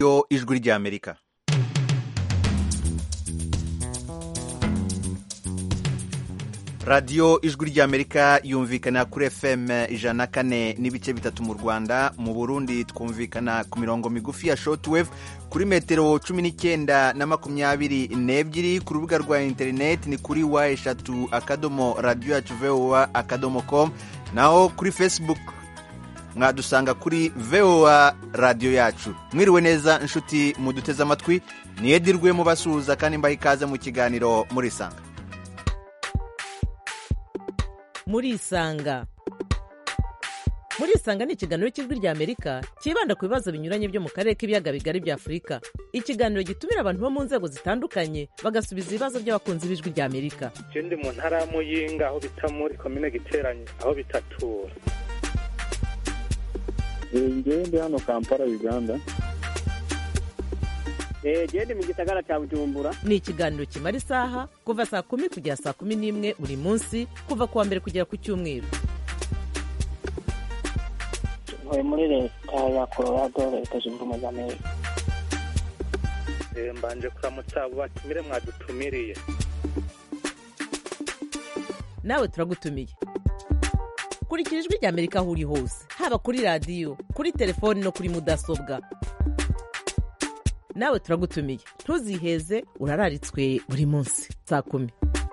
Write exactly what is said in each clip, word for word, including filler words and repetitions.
yo ijwi ry'Amerika. radiyo ijwi ry'Amerika yumvikana kuri F M ijana na kane n'ibice bitatu mu Rwanda. Mu Burundi twumvikana ku mirongo migufi ya shortwave kuri metero cumi n'icyenda na makumyabiri n'ebyiri. Ku rubuga rwa interineti ni kuri wa eshatu akadomo radiyo yacu voa akadomo com, naho kuri Facebook mwadusanga kuri voa radiyo yacu. Mwiriwe neza inshuti muduteze amatwi, ni Edirwe mubasuhuza kandi mbaha ikaze mu kiganiro Murisanga. Murisanga Murisanga ni ikiganiro cy'ijwi ry'Amerika kibanda ku bibazo binyuranye byo mu karere k'ibiyaga bigari bya Afurika. Ikiganiro gitumira abantu bo mu nzego zitandukanye bagasubiza ibibazo by'abakunzi b'ijwi ry'Amerika. Je ndi mu ntara ya Muyinga aho bita muri commune Giteranye aho bitatura. Ngewe ndi hano Kampala Uganda. Eh gende mu gisagara cya Bujumbura. Ni ikiganiro kimara isaha kuva saa kumi kugera saa kumi n'imwe buri munsi kuva kuwa mbere kugera ku cyumweru. Ntuye muri leta ya Colorado, leta zunze ubumwe za Amerika. Eh mbanje kuramutsa abo batumire mwadutumiriye. Nawe turagutumiye. Kurikira ijwi ry'Amerika aho uri hose, haba kuri radiyo, kuri telefoni no kuri mudasobwa. Nawe turagutumiye, ntuziheze, urararitswe buri munsi saa kumi.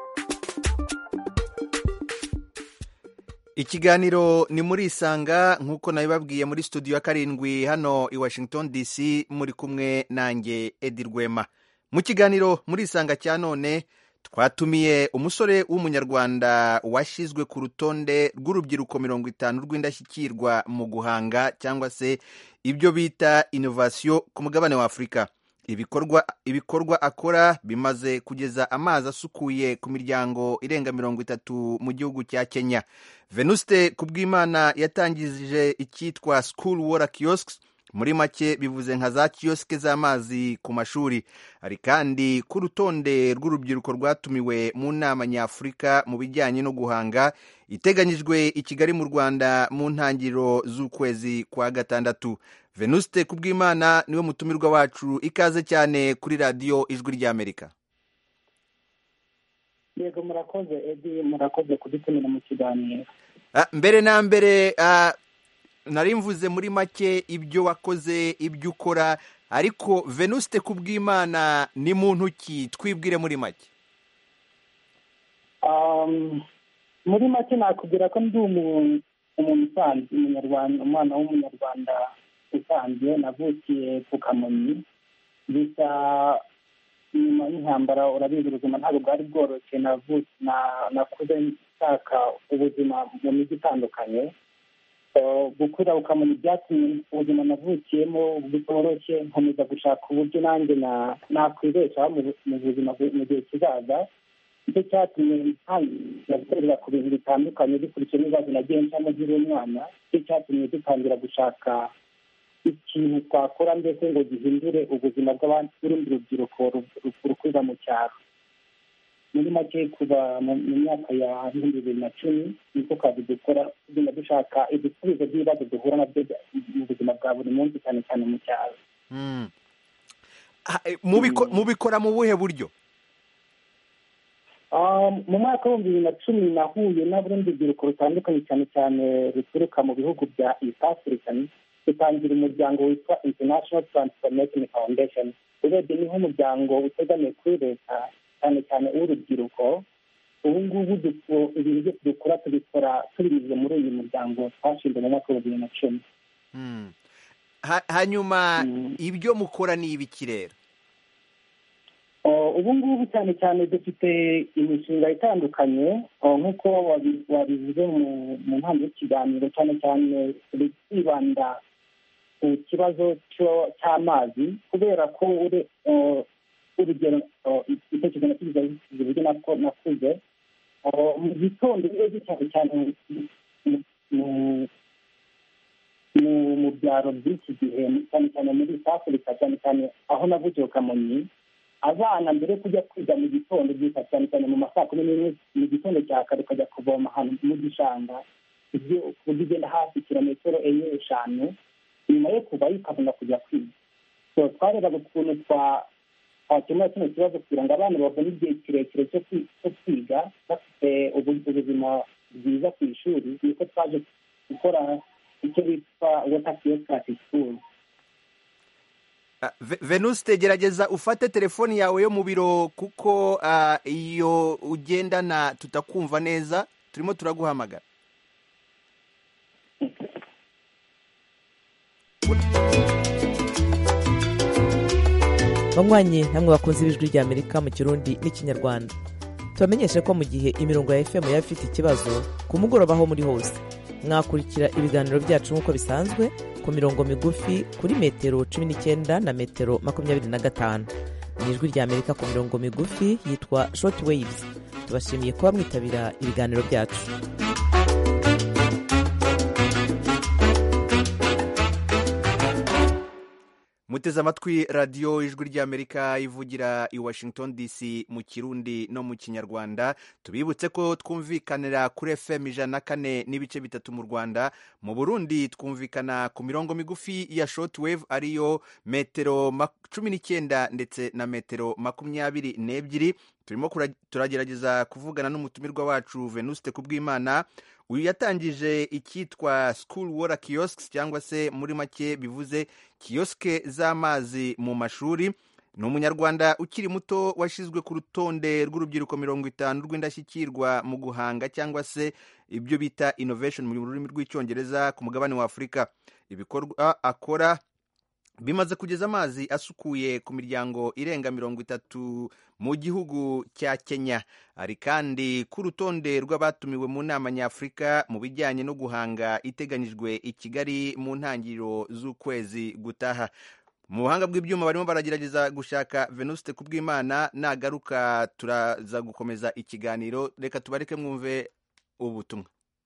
Ikiganiro ni Murisanga, nk'uko nabibabwiye muri studio ya karindwi hano i Washington D C, muri kumwe nanjye Edirwema. Mu kiganiro Murisanga cya none twatumiye umusore w'umunyarwanda washyizwe ku rutonde rw'urubyiruko mirongo itanu rw'indashyikirwa mu guhanga cyangwa se ibyo bita innovation ku mugabane wa Afurika. Ibikorwa ibikorwa akora bimaze kugeza amazi asukuye ku miryango irenga mirongo itatu mu gihugu cya Kenya. Venuste Kubwimana yatangije icyitwa School Water Kiosks, muri make bivuze nka za kioske z'amazi ku mashuri. Ari kandi ku rutonde rw'urubyiruko rwatumiwe mu nama nyafurika mu bijyanye no guhanga iteganyijwe i Kigali mu Rwanda mu ntangiriro z'ukwezi kwa gatandatu. Venuste Kubwimana niwe mutumirwa wacu, ikaze cyane kuri radiyo ijwi ry'Amerika. Yego murakoze Edi, murakoze kudutumira mu kiganiro. Ah, mbere na mbere ah, nari mvuze muri make ibyo wakoze, ibyo ukora, ariko Venuste Kubwimana ni muntu ki? Twibwire muri make. Um, muri make nakubwira ko ndi umuntu usanzwe, umunyarwanda, umwana w'umunyarwanda usanzwe. Navukiye ku Kamonyi, bisa nyuma y'intambara urabizi ubuzima ntabwo bwari bworoshye. Nakuze nshaka ubuzima mu mijyi itandukanye. Gukura ukamenya ibyatumye ubuzima navukiyemo butoroshye, nkomeza gushaka uburyo nanjye nakwibeshaho mu buzima mu gihe kizaza. Nicyo cyatumye nagukorera ku bintu bitandukanye bikurikije n'ibibazo nagiye ncamo nkiri umwana. Nicyo cyatumye dutangira gushaka ikintu twakora mbese ngo gihindure ubuzima bw'urundi rubyiruko rukuza mu cyaro. Muri make kuva mu myaka ya bibiri bibiri na cumi niko kazi dukora, tugenda dushaka ibisubizo by'ibibazo duhura nabyo mu buzima bwa buri munsi, cyane cyane mu cyaro. Mubikora mu buhe buryo? Mu mwaka w'ibihumbi bibiri na cumi nahuye n'urundi rubyiruko rutandukanye cyane cyane ruturuka mu bihugu bya East Africa. Dutangira umuryango witwa International Transformation Foundation. Urebye ni nk'umuryango utegamiye kuri leta cyane cyane uw'urubyiruko. Ubu ngubu ibintu byose dukora tubikora tubinyuze muri uyu muryango twashinze mu mwaka wa bibiri na cumi. Hanyuma ibyo mukora ni ibiki rero? Ubu ngubu cyane cyane dufite imishinga itandukanye, nk'uko wabivuze mu ntambwe y'ikiganiro, cyane cyane twibanda ku kibazo cy'amazi, kubera ko urugero itekerezo nakigize uburyo nakuze mu gitondo urebye cyane cyane mu byaro by'iki gihe, cyane cyane muri East Africa, cyane cyane aho navukiye Kamonyi. Abana mbere yo kujya kwiga mu gitondo byita cyane cyane mu masaa kumi n'imwe mu gitondo cya kare ukajya kuvoma ahantu mu gishanga, ibyo ugenda hafi kilometero enye eshanu, nyuma yo kuvayo ukabona kujya kwiga. so twarebaga ukuntu twakemura kino kibazo kugira ngo abana babone igihe kirekire cyo kwiga bafite ubuzima bwiza ku ishuri, niko twaje gukora icyo bitwa water kiosk at school. Venuste, gerageza ufate telefoni yawe yo mu biro kuko iyo ugendana tutakumva neza, turimo turaguhamagara. banywanyi namwe bakunze ibijwi rya Amerika mu Kirundi n'Ikinyarwanda, tubamenyeshe ko mu gihe imirongo ya F M yaba ifite ikibazo ku mugoroba aho muri hose mwakurikira ibiganiro byacu nk'uko bisanzwe ku mirongo migufi kuri metero cumi n'icyenda na metero makumyabiri na gatanu. Ni ijwi rya Amerika ku mirongo migufi yitwa short waves. Tubashimiye kuba mwitabira ibiganiro byacu. Muteze amatwi radiyo ijwi ry'Amerika ivugira i Washington D C mu Kirundi no mu Kinyarwanda. Tubibutse ko twumvikanira kuri F M ijana na kane n'ibice bitatu mu Rwanda. Mu Burundi twumvikana ku mirongo migufi ya shortwave ariyo metero cumi n'icyenda ndetse na metero makumyabiri n'ebyiri. Turimo turagerageza kuvugana n'umutumirwa wacu Venuste Kubwimana. Uyu yatangije icyitwa School Water Kiosks cyangwa se muri make bivuze kiyoske z'amazi mu mashuri. Ni umunyarwanda ukiri muto washyizwe ku rutonde rw'urubyiruko mirongo itanu rw'indashyikirwa mu guhanga cyangwa se ibyo bita innovation mu rurimi rw'icyongereza ku mugabane wa Afurika. Ibikorwa akora bimaze kugeza amazi asukuye ku miryango irenga mirongo itatu mu gihugu cya Kenya. Ari kandi ku rutonde rw'abatumiwe mu nama nyafurika mu bijyanye no guhanga iteganyijwe i Kigali mu ntangiriro z'ukwezi gutaha. Mu buhanga bw'ibyuma barimo baragerageza gushaka Venuste Kubwimana. Nagaruka turaza gukomeza ikiganiro. Reka tubareke mwumve ubutumwa.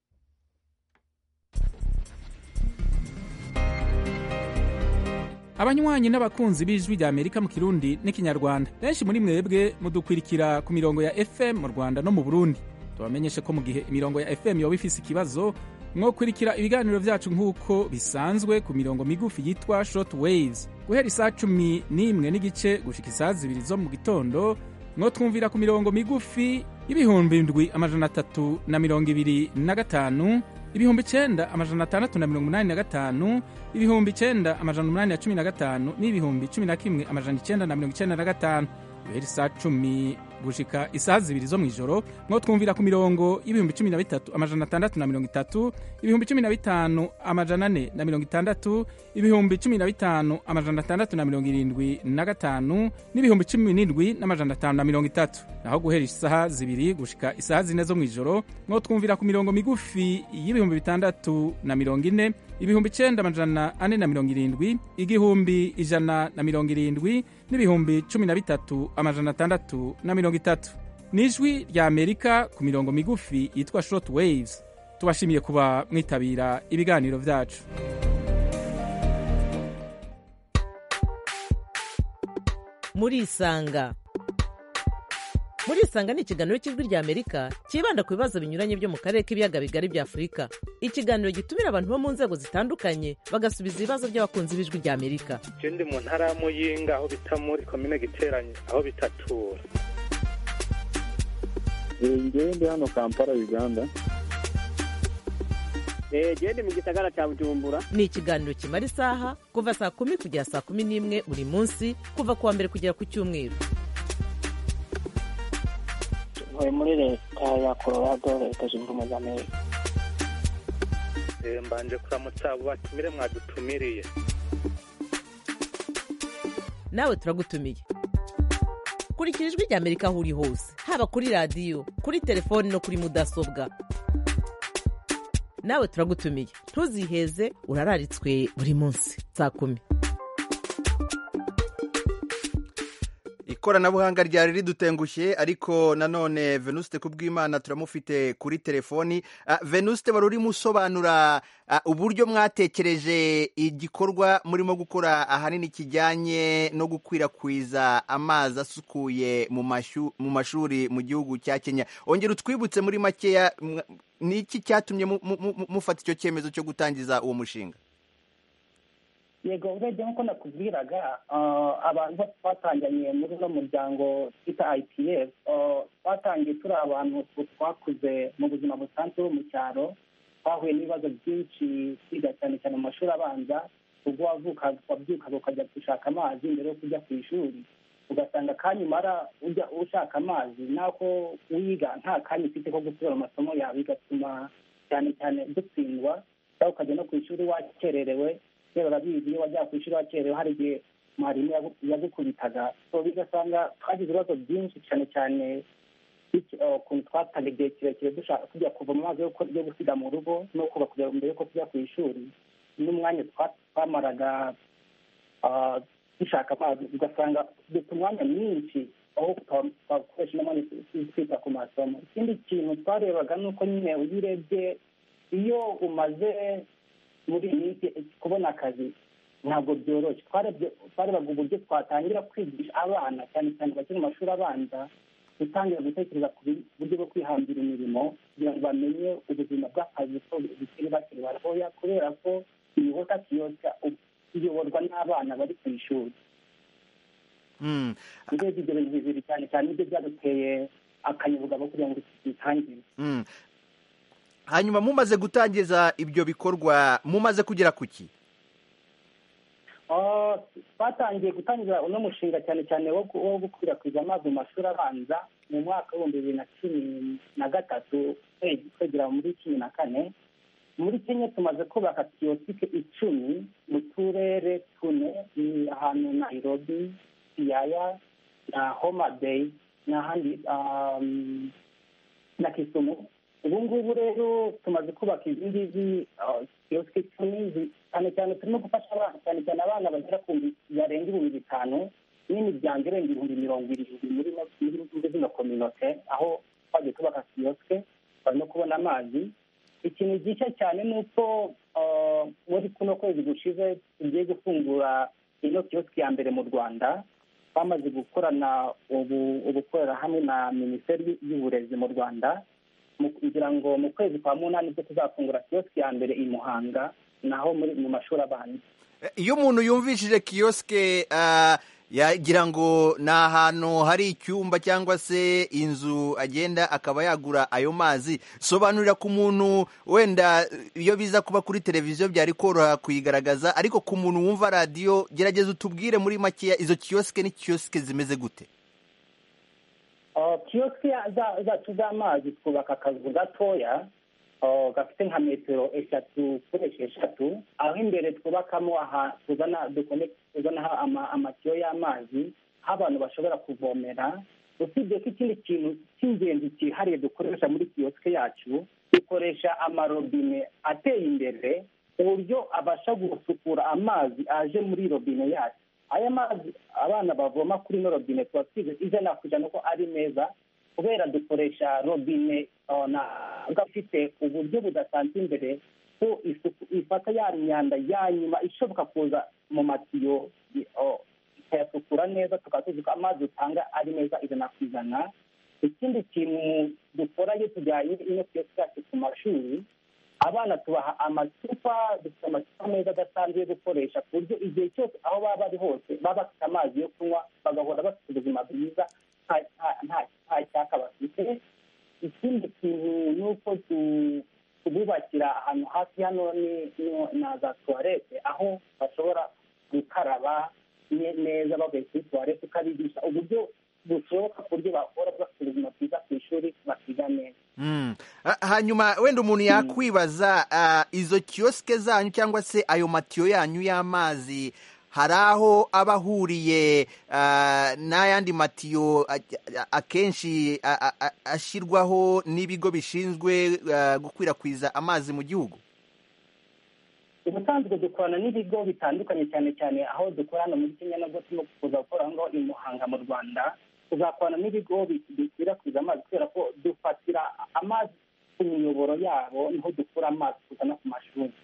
Abanywanyi n'abakunzi b'ijwi rya Amerika mu Kirundi n'Ikinyarwanda, benshi muri mwebwe mudukwirikira ku mirongo ya F M mu Rwanda no mu Burundi. Tubamenyeshe ko mu gihe imirongo ya F M yoba ifise ikibazo, mwokurikira ibiganiro vyacu nk'uko bisanzwe ku mirongo migufi yitwa short waves. Guhera isaa cumi n'imwe n'igice gushika isaa zibiri zo mu gitondo, mwotwumvira ku mirongo migufi y'ibihumbi indwi amajana atatu na mirongo ibiri na gatanu, ibihumbi icenda amajana atandatu na mirongo umunani na gatanu, ibihumbi icenda amajana umunani na cumi na gatanu n'ibihumbi cumi na kimwe amajana icenda na mirongo icenda na gatanu. Guhera isaa cumi gushika isaa zibiri zo mw'ijoro, mwo twumvira ku mirongo y'ibihumbi cumi na bitatu amajana atandatu na mirongo itatu, ibihumbi cumi na bitanu amajana ane na mirongo itandatu, ibihumbi cumi na bitanu amajana atandatu na mirongo irindwi na gatanu n'ibihumbi cumi n'indwi n'amajana atanu na mirongo itatu. Naho guhera isaha zibiri gushika isaha zine zo mw'ijoro, mwo twumvira ku mirongo migufi y'ibihumbi bitandatu na mirongo ine, ibihumbi icenda amajana ane na mirongo irindwi, igihumbi ijana na mirongo irindwi n'ibihumbi cumi na bitatu amajana atandatu na mirongo itatu. Nijwi rya Amerika ku mirongo migufi yitwa short waves. Tubashimiye kuba mwitabira ibiganiro vyacu. Murisanga. Murisanga ni ikiganiro cy'ijwi rya Amerika kibanda ku bibazo binyuranye byo mu karere k'ibiyaga bigari bya Afurika. Ikiganiro gitumira abantu bo mu nzego zitandukanye bagasubiza ibibazo by'abakunzi b'ijwi rya Amerika. Je ndi mu ntara ya Muyinga aho bita muri komine Giteranye aho bitatura. Njyewe ndi hano Kampala Uganda. Eh je mu gisagara cya Bujumbura. Ni ikiganiro kimara isaha kuva saa kumi kugera saa kumi n'imwe buri munsi kuva kuwa mbere kugera ku cyumweru. Muri leta ya Colorado, leta zunze ubumwe za Amerika. Eh mbanje kuramutsa abo batumire mwadutumiriye. Nawe turagutumiye. Kurikira ijwi rya Amerika aho uri hose, haba kuri radiyo, kuri telefoni no kuri mudasobwa. Nawe turagutumiye. Ntuziheze, urararitswe buri munsi saa kumi. Ikoranabuhanga ryari ridutengushye, ariko nanone Venuste Kubwimana turamufite kuri telefoni. Uh, Venuste, wari urimo usobanura uh, uburyo mwatekereje igikorwa murimo gukora ahanini kijyanye no gukwirakwiza amazi asukuye mu mashu, mu mashuri mu gihugu cya Kenya. Ongera utwibutse muri makeya niki cyatumye mufata icyo cyemezo cyo gutangiza uwo mushinga? yego urebye nk'uko nakubwiraga abantu bose twatanganye muri uno muryango twita I P F twatangiye turi abantu twakuze mu buzima busanzwe mu cyaro, twahuye n'ibibazo byinshi twiga cyane cyane mu mashuri abanza, ubwo wavuka wabyukaga ukajya gushaka amazi mbere yo kujya ku ishuri, ugasanga akanya umara ujya ushaka amazi nako wiga nta kanya ufite ko gusubira mu masomo yawe, bigatuma cyane cyane dutsindwa cyangwa ukajya no ku ishuri wakererewe. Rero urabizi iyo wajya ku ishuri wakerewe hari igihe mwarimu yagukubitaga, so bigasanga twagize ibibazo byinshi cyane cyane ukuntu twataga igihe kirekire dushaka kujya kuva mu mazi yo gusiga mu rugo no kuba kujya mbere yuko tujya ku ishuri, n'umwanya twamaraga dushaka amazi ugasanga dufite umwanya mwinshi aho twakoresha n'umwanya twita ku masomo. Ikindi kintu twarebaga ni uko nyine iyo urebye iyo umaze muri iyi minsi kubona akazi ntabwo byoroshye, twarebaga uburyo twatangira kwigisha abana cyane cyane bakiri mu mashuri abanza, gutangira gutekereza ku buryo bwo kwihangira imirimo kugira ngo bamenye ubuzima bw'akazi ko bikiri bakiri batoya, kubera ko imihota kiyosya iyoborwa n'abana bari ku ishuri. urebye ibyo bintu bibiri cyane cyane nibyo byaduteye akanyabugabo kugira ngo bitangire. Hanyuma mumaze gutangiza ibyo bikorwa mumaze kugera ku ki? Twatangiye gutangiza uno mushinga cyane cyane wo gukwirakwiza amazi mu mashuri abanza mu mwaka w'ibihumbi bibiri na cumi na gatatu twegera muri cumi na kane. Muri Kenya tumaze kubaka kiyosike icumi mu turere tune, ni ahantu Nairobi, Siaya na Homa Bay n'ahandi na Kisumu. Ubu ngubu rero tumaze kubaka izindi kiyosike icumi, cyane cyane turimo gufasha abana cyane cyane abana bagera ku barenga ibihumbi bitanu n'imiryango irenga ibihumbi mirongo irindwi muri zino kominote, aho twagiye kubaka kiyosike barimo kubona amazi. Ikintu gishya cyane ni uko muri kuno kwezi gushize tugiye gufungura ino kiyosike ya mbere mu Rwanda. Bamaze gukorana ubukorera hamwe na Minisiteri y'Uburezi mu Rwanda kugira ngo mu kwezi kwa munani bwo tuzafungura kiyosike ya mbere i Muhanga, naho muri mu mashuri abanza. Iyo umuntu yumvishije kiyosike yagira ngo ni ahantu hari icyumba cyangwa se inzu agenda akaba yagura ayo mazi. Sobanurira ku muntu wenda iyo biza kuba kuri televiziyo byari koroha kuyigaragaza, ariko ku muntu wumva radiyo gerageza utubwire muri makeya izo kiyosike ni kiyosike zimeze gute? Kiyosike zacu z'amazi twubaka akazu gatoya gafite nka metero eshatu kuri eshatu, aho imbere twubakamo aha tuzanaho amatiyo y'amazi aho abantu bashobora kuvomera. Usibye ko ikindi kintu cy'ingenzi cyihariye dukoresha muri kiyosike yacu, dukoresha amarobine ateye imbere ku buryo abasha gusukura amazi aje muri robine yacu. Aya mazi abana bavoma kuri ino robine tuba twize ijana ku ijana ko ari meza, kubera dukoresha robine ifite uburyo budasanzwe imbere ko ifata ya myanda ya nyuma ishoboka kuza mu matiyo ikayasukura neza, tukaba tuzi ko amazi utanga ari meza ijana ku ijana. Ikindi kintu dukora iyo tujyanye ino kiyosike yacu ku mashuri, abana tubaha amacupa, dufite amacupa meza adasanzwe yo gukoresha ku buryo igihe cyose aho baba bari hose baba bafite amazi yo kunywa, bagahora bafite ubuzima bwiza nta cyaka bafite. Ikindi kintu ni uko tububakira ahantu hafi hano na za tuwarete aho bashobora gukaraba neza bavuye kuri tuwarete, tukabigisha uburyo bushoboka ku buryo bahora bafite ubuzima bwiza ku ishuri bakiga neza. Hanyuma wenda umuntu yakwibaza izo kiyosike zanyu cyangwa se ayo matiyo yanyu y'amazi hari aho aba ahuriye n'ayandi matiyo akenshi ashyirwaho n'ibigo bishinzwe gukwirakwiza amazi mu gihugu? Ubusanzwe dukorana n'ibigo bitandukanye cyane cyane aho dukora hano muri Kenya, nabwo turimo kuza gukora aho ngaho i Muhanga mu Rwanda. Tuzakorana n'ibigo bikwirakwiza amazi kubera ko dufatira amazi ku miyoboro yabo, niho dukura amazi tuzana ku mashuri.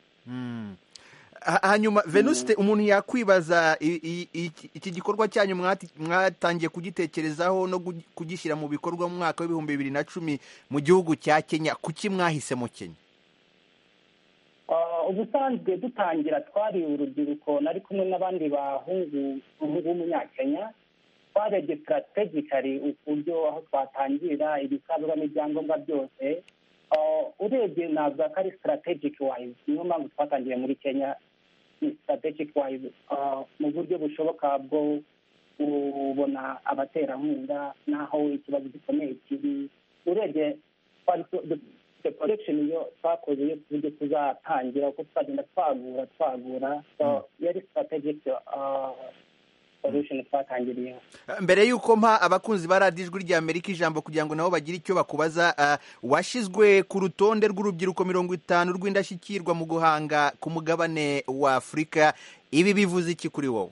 Hanyuma Venuste, umuntu yakwibaza iki gikorwa cyanyu mwatangiye kugitekerezaho no kugishyira mu bikorwa mu mwaka w'ibihumbi bibiri na cumi mu gihugu cya Kenya, kuki mwahisemo Kenya? ubusanzwe dutangira twari urubyiruko nari kumwe n'abandi bahungu b'umunyakenya twarebye strategically uburyo aho twatangira ibisabwa n'ibyangombwa byose urebye navuga ko ari strategic wise niyo mpamvu twatangiye muri kenya ni strategic wise mu buryo bushoboka bwo kubona abaterankunga n'aho ikibazo gikomeye kiri urebye the collection iyo twakoze yo ku buryo tuzatangira uko tuzagenda twagura twagura yari strategic solution twatangiriye. Mbere y'uko mpa abakunzi ba radiyo ijwi rya Amerika ijambo kugira ngo nabo bagire icyo bakubaza, uh, washyizwe ku rutonde rw'urubyiruko mirongo itanu rw'indashyikirwa mu guhanga ku mugabane wa Afurika. Ibi bivuze iki kuri wowe?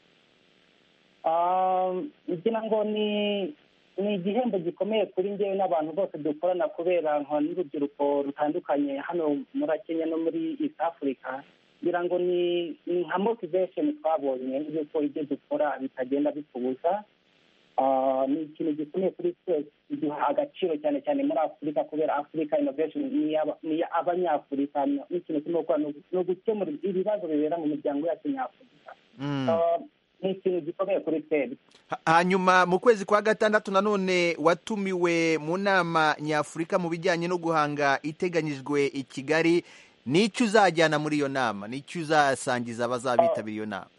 ngira ngo ni ni igihembo gikomeye kuri njyewe n'abantu bose dukorana kubera nka n'urubyiruko rutandukanye hano muri Kenya no muri East Africa. ngira ngo ni nka motivation twabonye yuko ibyo dukora bitagenda bitubuza. ni ikintu gikomeye kuri twese, duha agaciro cyane cyane muri Afurika kubera Africa innovation ni abanyafurika. ni ikintu turimo gukora no gukemura ibibazo bibera mu miryango yacu nyafurika. ni ikintu gikomeye kuri twebwe. Hanyuma mu kwezi kwa gatandatu nanone watumiwe mu nama nyafurika mu bijyanye no guhanga iteganyijwe i Kigali. N'icyo uzajyana muri iyo nama, n'icyo uzasangiza abazabitabira iyo nama?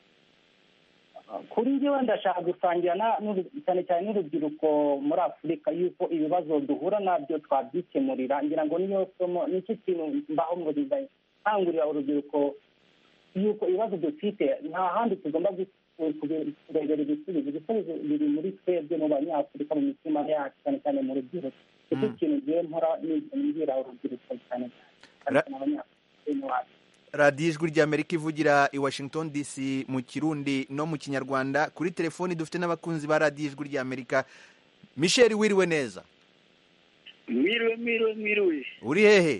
Kuri njyewe ndashaka gusangira cyane cyane n'urubyiruko muri Afurika yuko ibibazo duhura nabyo twabyikemurira. ngira ngo niyo somo nicyo kintu mbaho muri nkangurira urubyiruko yuko ibibazo dufite nta handi tugomba kurebera ibisubizo. ibisubizo biri muri twebwe mu banyafurika mu mitima yacu cyane cyane mu rubyiruko. icyo kintu ngiye mpora nibwira urubyiruko cyane cyane. radiyo ijwi rya Amerika ivugira i Washington D C mu Kirundi no mu Kinyarwanda. Kuri telefoni dufite n'abakunzi ba radiyo ijwi rya Amerika. Michel, wiriwe neza? Mwiriwe mwiriwe mwiriwe. Uri hehe?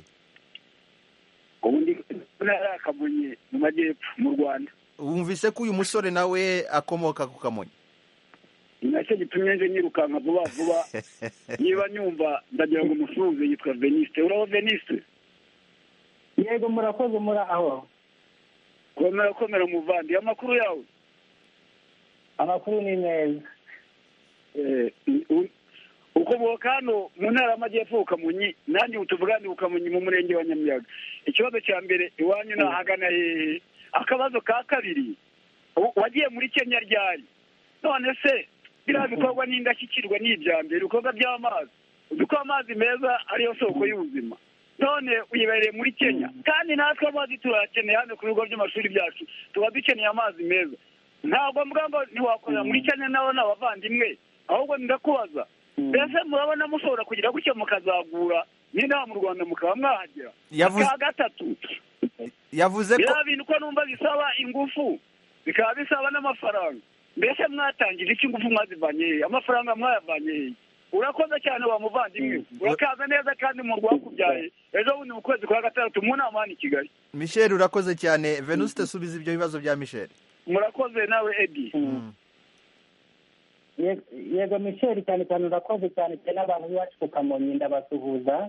Ubu ndi ntara Kamonyi mu majyepfo mu Rwanda. Wumvise ko uyu musore nawe akomoka ku Kamonyi? Nacyo gitumye nje nyirukanka vuba vuba. Niba nyumva ndagira ngo umusuhuze, yitwa Veniste. Uraho Veniste? Yego murakoze muri aho. Komera komera muvandi. Amakuru yawe? Amakuru ni neza. Eh ukomoka hano mu ntara y'Amajyepfo Kamonyi, nanjye utuvugane Kamonyi mu murenge wa Nyamiyaga. Ikibazo cya mbere iwanyu nahagana hehe? Akabazo ka kabiri, wagiye muri Kenya ryari? None se biriya bikorwa n'indashyikirwa n'ibyambere, ibikorwa by'amazi, uduko amazi meza ariyo soko y'ubuzima, none uyibereye muri Kenya kandi natwe amazi turakeneye hano ku bigo by'amashuri byacu, tuba dukeneye amazi meza. Ntabwo mbwa ngo ntiwakorera muri Kenya nawe n'abavandimwe, ahubwo ndakubaza mbese murabona mushobora kugira gutya mukazagura n'inaha mu Rwanda mukaba mwahagera? Ka gatatu, yavuze ko biriya bintu ko numva bisaba ingufu bikaba bisaba n'amafaranga. Mbese mwatangije iki? Ingufu mwazivanye hehe? Amafaranga mwayavanye hehe? Urakoze cyane wa muvandimwe, urakaza neza kandi mu rwakubyaye ejo bundi mu kwezi kwa gatandatu mu nama hano i Kigali. Michel, urakoze cyane. Venuste, subiza ibyo bibazo bya Michel. Murakoze nawe Eddie. Yego Michel, cyane cyane urakoze cyane cyane abantu b'iwacu ku Kamonyi ndabasuhuza.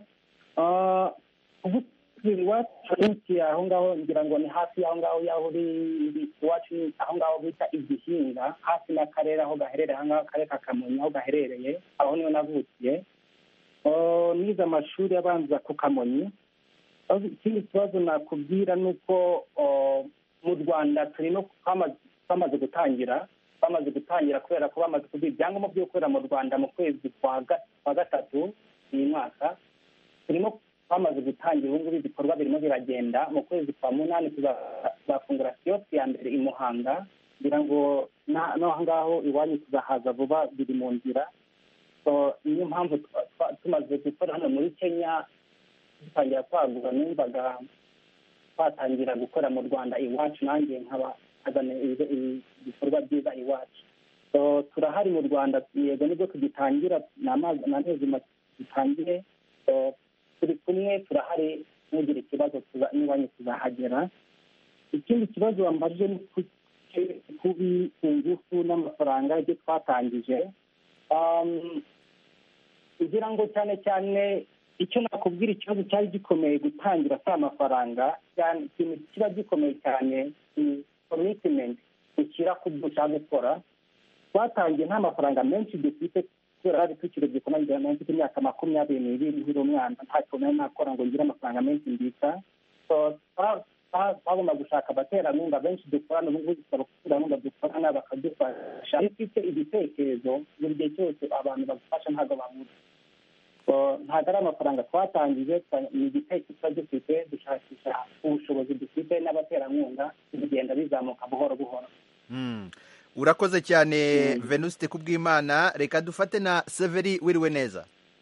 iwacu aho ngaho ngira ngo ni hafi y'aho ngaho y'aho uri iwacu, aho ngaho bita Igihinga, hafi n'akarere aho gaherereye, aho ngaho akarere ka Kamonyi aho gaherereye, aho niho navukiye. nize amashuri abanza ku Kamonyi. Ikindi kibazo nakubwira ni uko mu Rwanda turimo twamaze gutangira bamaze gutangira kubera ko bamaze kugira ibyangombwa byo gukorera mu Rwanda mu kwezi kwa gatatu uyu mwaka. turimo twamaze gutangira ubu ngubu ibikorwa birimo biragenda. Mu kwezi kwa munani tuzafungura kiyosiki ya mbere i Muhanga, kugira ngo n'aho ngaho iwanyu tuzahaza vuba, biri mu nzira. niyo mpamvu tumaze gukora hano muri Kenya dutangira kwagura, numvaga twatangira gukora mu Rwanda iwacu, nanjye nkaba azana ibikorwa byiza iwacu. turahari mu Rwanda, yego nibwo tugitangira, n'amezi make dutangire. turi kumwe, turahari, nugira ikibazo n'iwanyu tuzahagera. ikindi kibazo wambajije ni kubi ingufu n'amafaranga ibyo twatangije. kugira ngo cyane cyane icyo nakubwira ikibazo cyari gikomeye gutangira si amafaranga cyane, ikintu kiba gikomeye cyane ni commitment ushyira ku byo ushaka gukora. Twatangiye nta mafaranga menshi dufite kubera hari tukiri gikomeye, mfite imyaka makumyabiri n'ibiri nkiri umwana, nta kintu nari nakora ngo ngire amafaranga menshi mbika. So twagomba gushaka abaterankunga benshi dukorana, ubu ngubu dusaba abaterankunga dukorana bakadufasha. Iyo ufite igitekerezo buri gihe cyose abantu bagufasha ntabwo babura. Ntabwo ari amafaranga twatangije, ni igitekerezo tuba dufite, dushakisha ubushobozi dufite n'abaterankunga bigenda bizamuka buhoro buhoro. Urakoze cyane Venuste Kubwimana. Reka dufate na Severi. Wiriwe neza?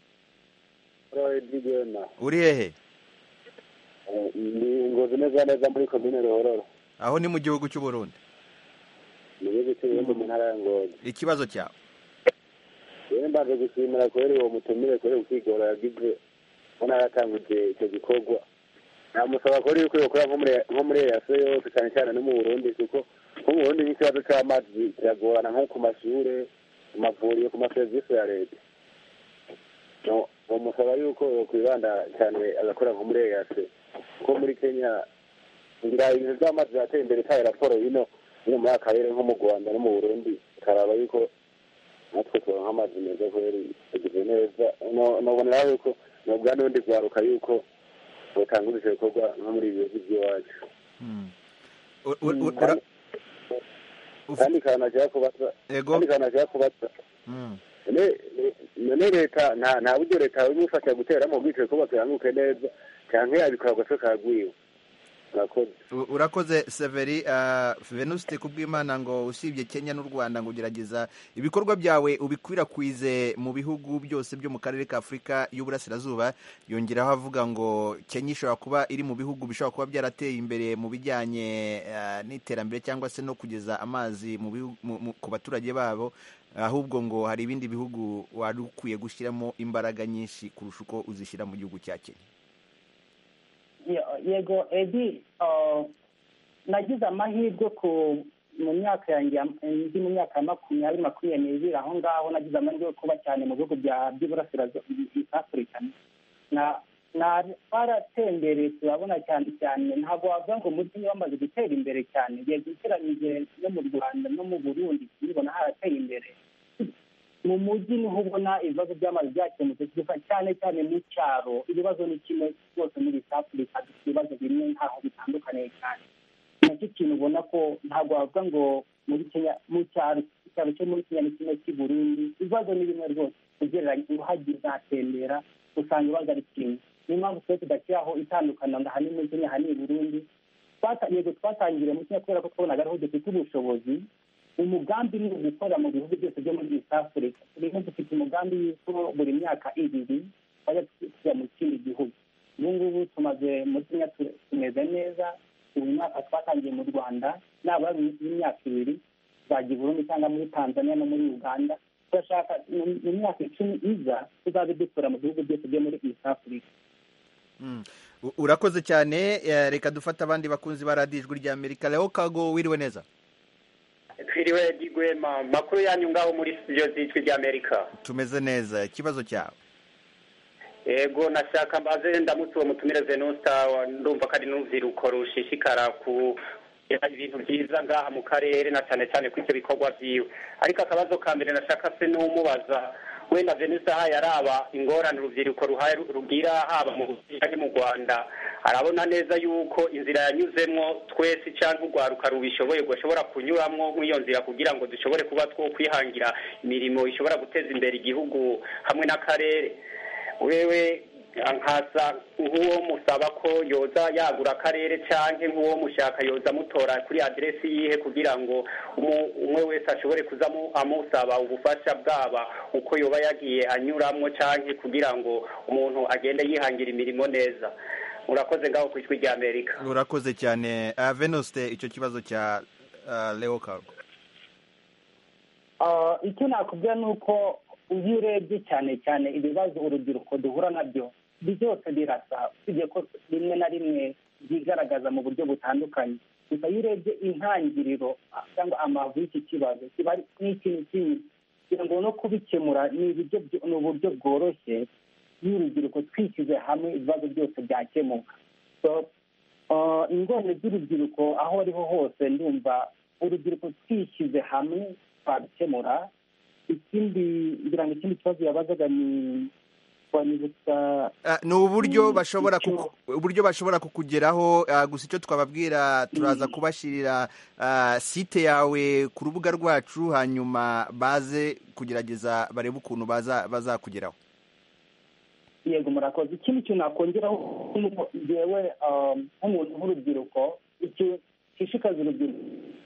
Uri hehe? Ni Ngozi neza neza muri komine Ruhororo. Aho ni mu gihugu cy'u Burundi? Mu gihugu cy'u Burundi mu ntara ya Ngozi. Ikibazo cyawe? Rero mbaje gushimira kubera uwo mutumire kubera ukwigora yagize ko naratanguje icyo gikorwa. Namusaba ko yuko yokora nko muri nko muri yase yose cyane cyane no mu Burundi, kuko mu Burundi n'ikibazo cy'amazi kiragorana nko ku mashure, ku mavuriro, ku maserivisi ya leta. No, bamusaba yuko yokwibanda cyane agakora nko muri yase. Ko muri Kenya ngira ibintu by'amazi byateye imbere cyane, raporo ino ino muri akarere nko mu Rwanda no mu Burundi karaba yuko natwe turonka amazi meza kweri tugize neza. Nobona yuko nobwa n'undi gwaruka yuko batangurije ibikorwa nko muri ibyo by'iwacu. Kandi kana cya kubaza kandi kana cya kubaza none leta nta nta buryo leta imufasha gutera mu bwice ko bakiranguke neza cyangwa yabikora gato kagwiwe. Urakoze Severi. Venuste Kubwimana ngo usibye Kenya n'u Rwanda ngo ugerageza ibikorwa byawe ubikwirakwize mu bihugu byose byo mu karere ka Afurika y'Uburasirazuba. Yongeraho avuga ngo Kenya ishobora kuba iri mu bihugu bishobora kuba byarateye imbere mu bijyanye n'iterambere cyangwa se no kugeza amazi ku baturage babo, ahubwo ngo hari ibindi bihugu wari ukwiye gushyiramo imbaraga nyinshi kurusha uko uzishyira mu gihugu cya Kenya. Yego Edi, nagize amahirwe ku mu myaka yanjye ndi mu myaka ya makumyabiri makumyabiri aho ngaho nagize amahirwe yo kuba cyane mu bihugu by'iburasirazuba East Africa. na twaratembereye turabona cyane cyane, ntabwo wavuga ngo umujyi wamaze gutera imbere cyane, yego ugereranyije no mu Rwanda no mu Burundi tubona harateye imbere. Mu mujyi niho ubona ibibazo by'amazi byakemutse, cyane cyane mu cyaro ibibazo ni kimwe cyose muri East Africa, ibibazo bimwe ntaho bitandukaniye cyane. Nacyo kintu ubona ko ntabwo wavuga ngo muri Kenya mu cyaro icyaro cyo muri Kenya ni kimwe cy'i Burundi, ibibazo ni bimwe rwose ugereranyije uhagiye uzatembera usanga ibibazo ari kimwe. Niyo mpamvu twe tudashyiraho itandukaniro ngo aha ni muri Kenya aha ni i Burundi. Yego twatangiriye mu Kenya kubera ko twabonaga ariho dufite ubushobozi. Umugambi ni ugukora mu bihugu byose byo muri East Africa. Turimo dufite umugambi y'uko buri myaka ibiri bajya tujya mu kindi gihugu. Ubu ngubu tumaze muri Kenya tumeze neza. Uyu mwaka twatangiye mu Rwanda, naba y'imyaka ibiri tuzajya i Burundi cyangwa muri Tanzania no muri Uganda. Turashaka mu myaka icumi iza tuzabe dukora mu bihugu byose byo muri East Africa. Urakoze cyane. Reka dufate abandi bakunzi ba radiyo ijwi ry'Amerika. Leo Kago, wiriwe neza? Twiriwe Digwema, makuru yanyu ngaho muri studio z'ijwi ry'Amerika. Tumeze neza. Ikibazo cyawe? Ego nashaka mbaze ndamutse uwo mutumire Venuste, ndumva ko ari n'urubyiruko rushishikara ku ibintu byiza ngaha mu karere na cyane cyane ku icyo bikorwa byiwe. Ariko akabazo ka mbere nashaka se n'umubaza wenda Venuste aha yaraba ingorane urubyiruko ruhaye rugira haba mu Burundi mu Rwanda, arabona neza yuko inzira yanyuzemwo twese cyangwa urwaruka rubishoboye gushobora kunyuramwo mw'iyo nzira kugira ngo dushobore kuba two kwihangira imirimo ishobora guteza imbere igihugu hamwe n'akarere. Wewe nkasa nk'uwo musaba ko yoza yagura akarere cyangwa nk'uwo mushaka yoza mutora kuri aderesi yihe kugira ngo umwe wese ashobore kuza amusaba ubufasha bwaba uko yoba yagiye anyuramwo cyangwa kugira ngo umuntu agende yihangira imirimo neza. Urakoze ngaho ku ijwi ry'Amerika. Urakoze cyane. uh, Venuste, icyo kibazo cya uh, Leo Kago. Uh, icyo nakubwira ni uko iyo urebye cyane cyane ibibazo urubyiruko duhura nabyo byose birasa, usibye ko rimwe na rimwe byigaragaza mu buryo butandukanye. Gusa iyo urebye intangiriro cyangwa amavu y'iki kibazo kiba ari ikintu kimwe, kugira ngo no kubikemura ni uburyo bworoshye. y'urubyiruko twishyize hamwe ibibazo byose byakemuka. So uh, ingorane z'urubyiruko aho ariho hose ndumva urubyiruko twishyize hamwe twabikemura. Ikindi ngira ngo ikindi kibazo yabazaga ni Uh, ni uburyo bashobora kuku, uburyo bashobora kukugeraho. Uh, gusa icyo twababwira turaza kubashirira uh, site yawe ku rubuga rwacu, hanyuma baze kugerageza barebe ukuntu baza bazakugeraho. Yego murakoze. Ikindi kintu nakongeraho njyewe nk'umuntu um, nk'urubyiruko icyo gishikaza urubyiruko.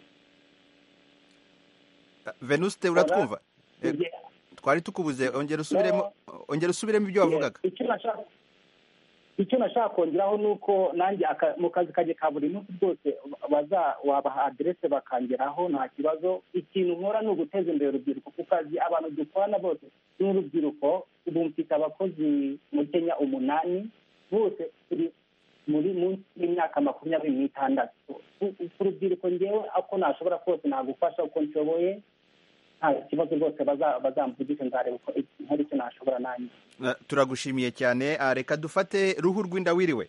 uh, Venuste uratwumva? Eh, twari tukubuze, ongera usubiremo ongera usubiremo ibyo wavugaga. Icyo nashaka icyo nashaka kongeraho nuko nanjye mu kazi kaje ka buri munsi rwose baza wabaha adresse bakangeraho nta kibazo. Ikintu nkora ni uguteza imbere urubyiruko ku kazi. Abantu dukorana bose n'urubyiruko, ubu mfite abakozi muri Kenya umunani, bose turi muri munsi y'imyaka makumyabiri n'itandatu. Ku rubyiruko njyewe ako nashobora kose nagufasha uko nshoboye, nta kibazo rwose bazamvugisha nzareba uko nkora icyo nashobora nanjye. Turagushimiye cyane. Reka dufate Ruhu Rwinda. Wiriwe?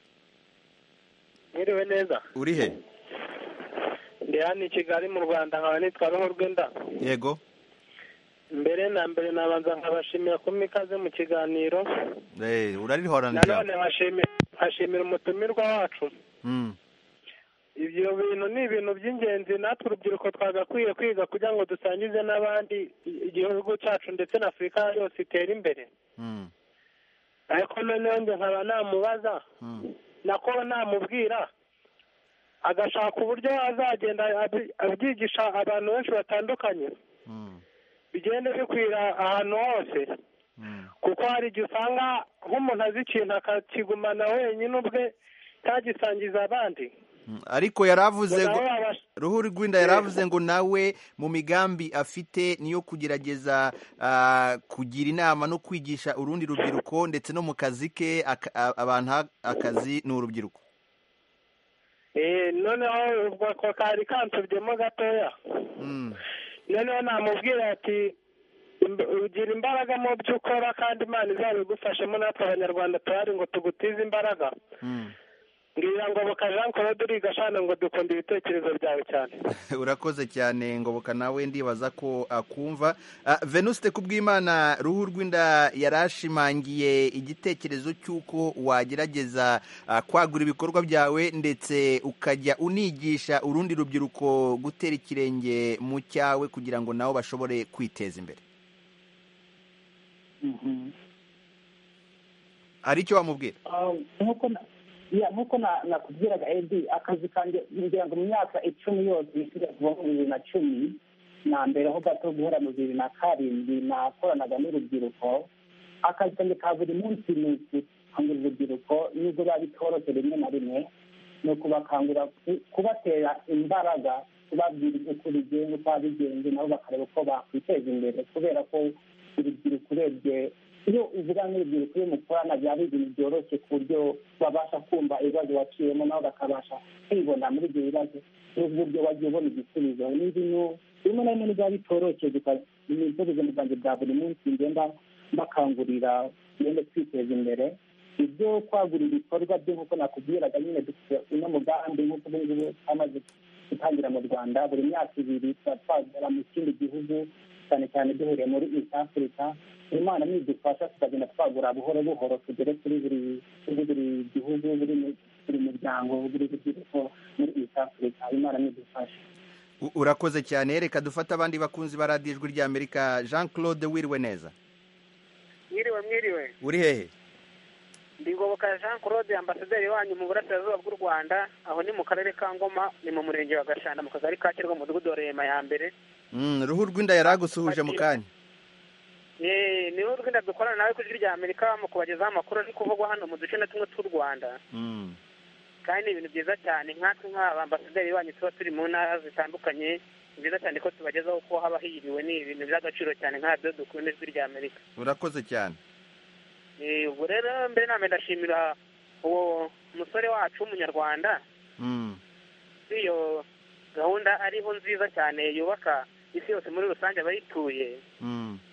Mwiriwe neza. Uri he? Ndi hano i Kigali mu Rwanda, nkaba nitwa Ruhu Rwinda. Yego. Mbere na mbere nabanza nkabashimira ko mikaze mu kiganiro. Eh, urarihoranira. Nanone nkashimira umutumirwa wacu. Mm. Ibyo bintu ni ibintu by'ingenzi natwe urubyiruko twagakwiye kwiga kugira ngo dusangize n'abandi igihugu cyacu ndetse na Afurika yose itere imbere. Mm. Ariko noneho njye nkaba namubaza nako namubwira agashaka uburyo azagenda abyigisha abantu benshi batandukanye, bigende bikwira ahantu hose, kuko hari igihe usanga nk'umuntu azi ikintu akakigumana wenyine ubwe ntagisangiza abandi. Ariko yaravuze ngo Ruhu Rwinda yaravuze ngo nawe mu migambi afite niyo kugerageza uh, kugira inama no kwigisha urundi rubyiruko, ndetse no mu kazi ke abantu akazi ni urubyiruko. Eh, noneho ubwo ko kari kantubyemo gatoya. Mm. Noneho namubwira ati ugira imbaraga mu byo ukora kandi Imana izabigufashemo, natwe Abanyarwanda tuhari ngo tugutize imbaraga. Mm. Ngira Ngoboka Jean Claude Urigashana ngo dukunda ibitekerezo byawe cyane. Urakoze cyane Ngoboka, nawe ndibaza ko akumva. Uh, Venuste Kubwimana, Ruhu Rwinda yarashimangiye igitekerezo cy'uko wagerageza uh, kwagura ibikorwa byawe ndetse ukajya unigisha urundi rubyiruko gutera ikirenge mu cyawe kugira ngo nabo bashobore kwiteza imbere. Mhm. Ari cyo wamubwira? Nkuko ya nkuko nakubwiraga Edi, akazi kanjye ngira ngo mu myaka icumi yose ishize kuva mu bibiri na cumi na mbere ho gato guhera mu bibiri na karindwi nakoranaga n'urubyiruko. Akazi kanjye ka buri munsi ni ukangurira urubyiruko, nubwo biba bitoroshye rimwe na rimwe, ni ukubakangurira kubatera imbaraga, kubabwira uko bigenze uko bigenze nabo bakareba uko bakwiteza imbere, kubera ko urubyiruko urebye iyo uvuga n'urubyiruko iyo mukorana byaba ibintu byoroshye ku buryo babasha kumva ibibazo waciyemo nabo bakabasha kwibona muri ibyo bibazo n'uburyo wagiye ubona igisubizo. n'ibintu rimwe na rimwe byaba bitoroshye, nibyo buzima bwanjye bwa buri munsi ngenda mbakangurira ngende twiteza imbere. Ibyo kwagura ibikorwa byo nk'uko nakubwiraga nyine dufite uno mugambi nk'uko ubu ngubu twamaze gutangira mu Rwanda, buri myaka ibiri tuba twagera mu kindi gihugu, cyane cyane duhuriye muri East Africa. Imana nidufasha tukagenda twagura buhoro buhoro tugere kuri buri kuri buri gihugu, buri buri muryango, buri rubyiruko muri East Africa. Imana nidufasha. Urakoze cyane. Reka dufate abandi bakunzi ba radiyo Ijwi ry'Amerika. Jean Claude, wiriwe neza? Mwiriwe mwiriwe. Uri hehe? Ndi Ngoboka Jean Claude, ambasaderi wanyu mu burasirazuba bw'u Rwanda, aho ni mu karere ka Ngoma, ni mu murenge wa Gashanda mu kagari ka Kirwa mu mudugudu wa Rema ya mbere. Mm, Ruhu Rwinda yaragusuhuje mu kanya. Eh, ni Ruhu Rwinda dukorana nawe ku Ijwi ry'Amerika mu kubagezaho amakuru ari kuvugwa hano mu duce na tumwe tw'u Rwanda. Mm. Kandi ni ibintu byiza cyane, nkatwe nk'abambasaderi banyu tuba turi mu ntara zitandukanye, ni byiza cyane ko tubagezaho ko haba hiriwe, ni ibintu by'agaciro cyane nk'abyo dukunda Ijwi ry'Amerika. Urakoze cyane. Eh, ubwo rero mbere name ndashimira uwo musore wacu w'umunyarwanda. Mm. Iyo gahunda ariho nziza cyane yubaka isi yose muri rusange abayituye. Mm.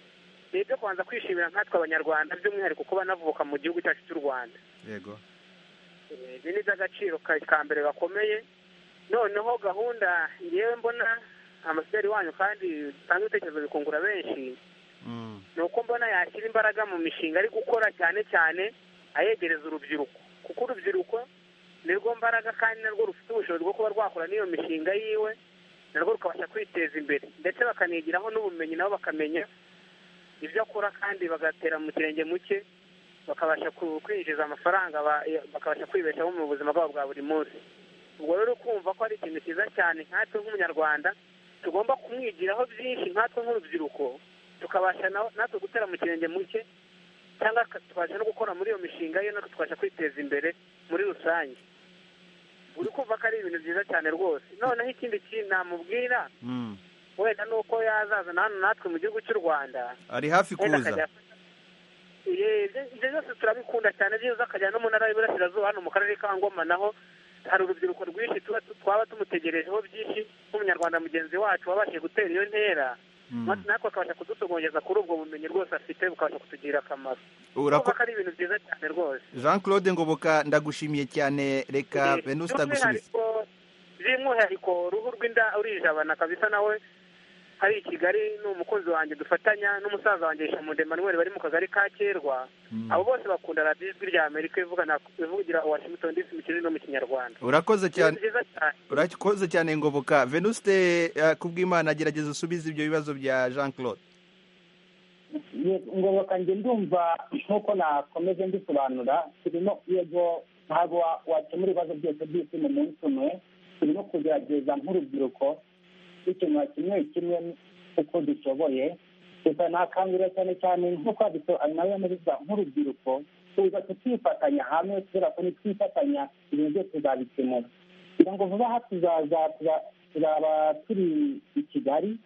ni ibyo kubanza kwishimira nkatwe abanyarwanda by'umwihariko kuba navuka mu gihugu cyacu cy'u Rwanda. Yego. Ibi ni iby'agaciro ka mbere gakomeye. Noneho gahunda yewe mbona amasederi wanyu kandi utanga ibitekerezo bikungura benshi, ni uko mbona yashyira imbaraga mu mishinga ari gukora cyane cyane ayegereza urubyiruko, kuko urubyiruko nirwo mbaraga kandi narwo rufite ubushobozi bwo kuba rwakora n'iyo mishinga yiwe, narwo rukabasha kwiteza imbere ndetse bakanigiraho n'ubumenyi, nabo bakamenya ibyo akora kandi bagatera mu kirenge muke, bakabasha kwinjiza amafaranga, bakabasha kwibeshaho mu buzima bwabo bwa buri munsi. Ubwo rero kumva ko ari ikintu cyiza cyane nkatwe nk'umunyarwanda tugomba kumwigiraho byinshi nkatwe nk'urubyiruko, tukabasha natwe gutera mu kirenge muke, cyangwa tukabasha no gukora muri iyo mishinga ye, natwe tukabasha kwiteza imbere muri rusange. Uri kumva ko ari ibintu byiza cyane rwose. Noneho ikindi kintu namubwira wenda ni uko yazaza hano natwe mu gihugu cy'u Rwanda, ari hafi kuza. Ibyo byose turabikunda cyane, byiza akajya no mu ntara y'Iburasirazuba hano mu karere ka Ngoma, naho hari urubyiruko rwinshi twaba tumutegerejeho byinshi nk'umunyarwanda mugenzi wacu wabashije gutera iyo ntera, natwe akabasha kudusogongeza kuri ubwo bumenyi rwose afite, bukabasha kutugirira akamaro. Urako ari ibintu byiza cyane rwose. Jean Claude Ngoboka, ndagushimiye cyane. Reka Venus tagusubize. By'umwihariko ruhu rw'inda urijabana kabisa, nawe hari i Kigali ni umukozi wanjye dufatanya n'umusaza wanjye Ishamunde Emmanuel bari mu kagari ka Kerwa. Abo bose bakunda radiyo ijwi rya Amerika ivugira Washington D C mu Kirundi no mu Kinyarwanda. Urakoze cyane. Urakoze cyane Ngoboka. Venus te kubw'Imana agerageza usubize ibyo bibazo bya Jean Claude. Ngoboka njye ndumva nk'uko nakomeze ndisobanura, turimo yego ntabwo wakemura ibibazo byose by'isi mu munsi umwe, turimo kugerageza nk'urubyiruko ikintu kimwe kimwe uko dushoboye, gusa nakangurira cyane cyane nk'uko nawe yamuriza nk'urubyiruko tuza tukifatanya hamwe, kubera ko nitwifatanya ibintu byose tuzabikemura. kugira ngo vuba aha tuzaza tuzaba turi i Kigali,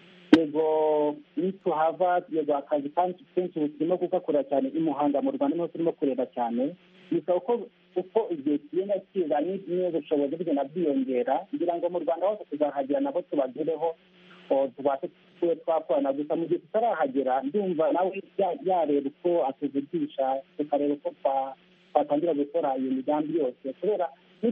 yego nituhava yego akazi kandi kenshi turimo gukora cyane i Muhanga mu Rwanda, niho turimo kureba cyane. Bisaba uko uko igihe kigenda kiza n'ubushobozi bugenda bwiyongera, kugira ngo mu Rwanda hose tuzahagera nabo tubagereho, tubashe kuba twakorana. Gusa mu gihe tutarahagera ndumva nawe yareba uko atuvugisha, tukareba uko twatangira gukora iyo migambi yose, kubera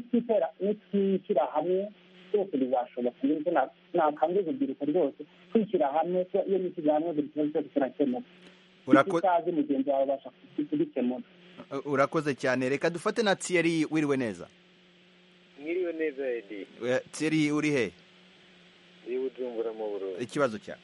nitwishyira hamwe byose bizashoboka. Nakangurira urubyiruko rwose kwishyira hamwe, iyo nishyize hamwe buri kibazo cyose kirakemuka. utazi mugenzi wawe abasha kubikemura. Urakoze cyane. Reka dufate na Thierry. Wiriwe neza? Mwiriwe neza Edi. Thierry uri he? Ndi Bujumbura mu Burundi. Ikibazo cya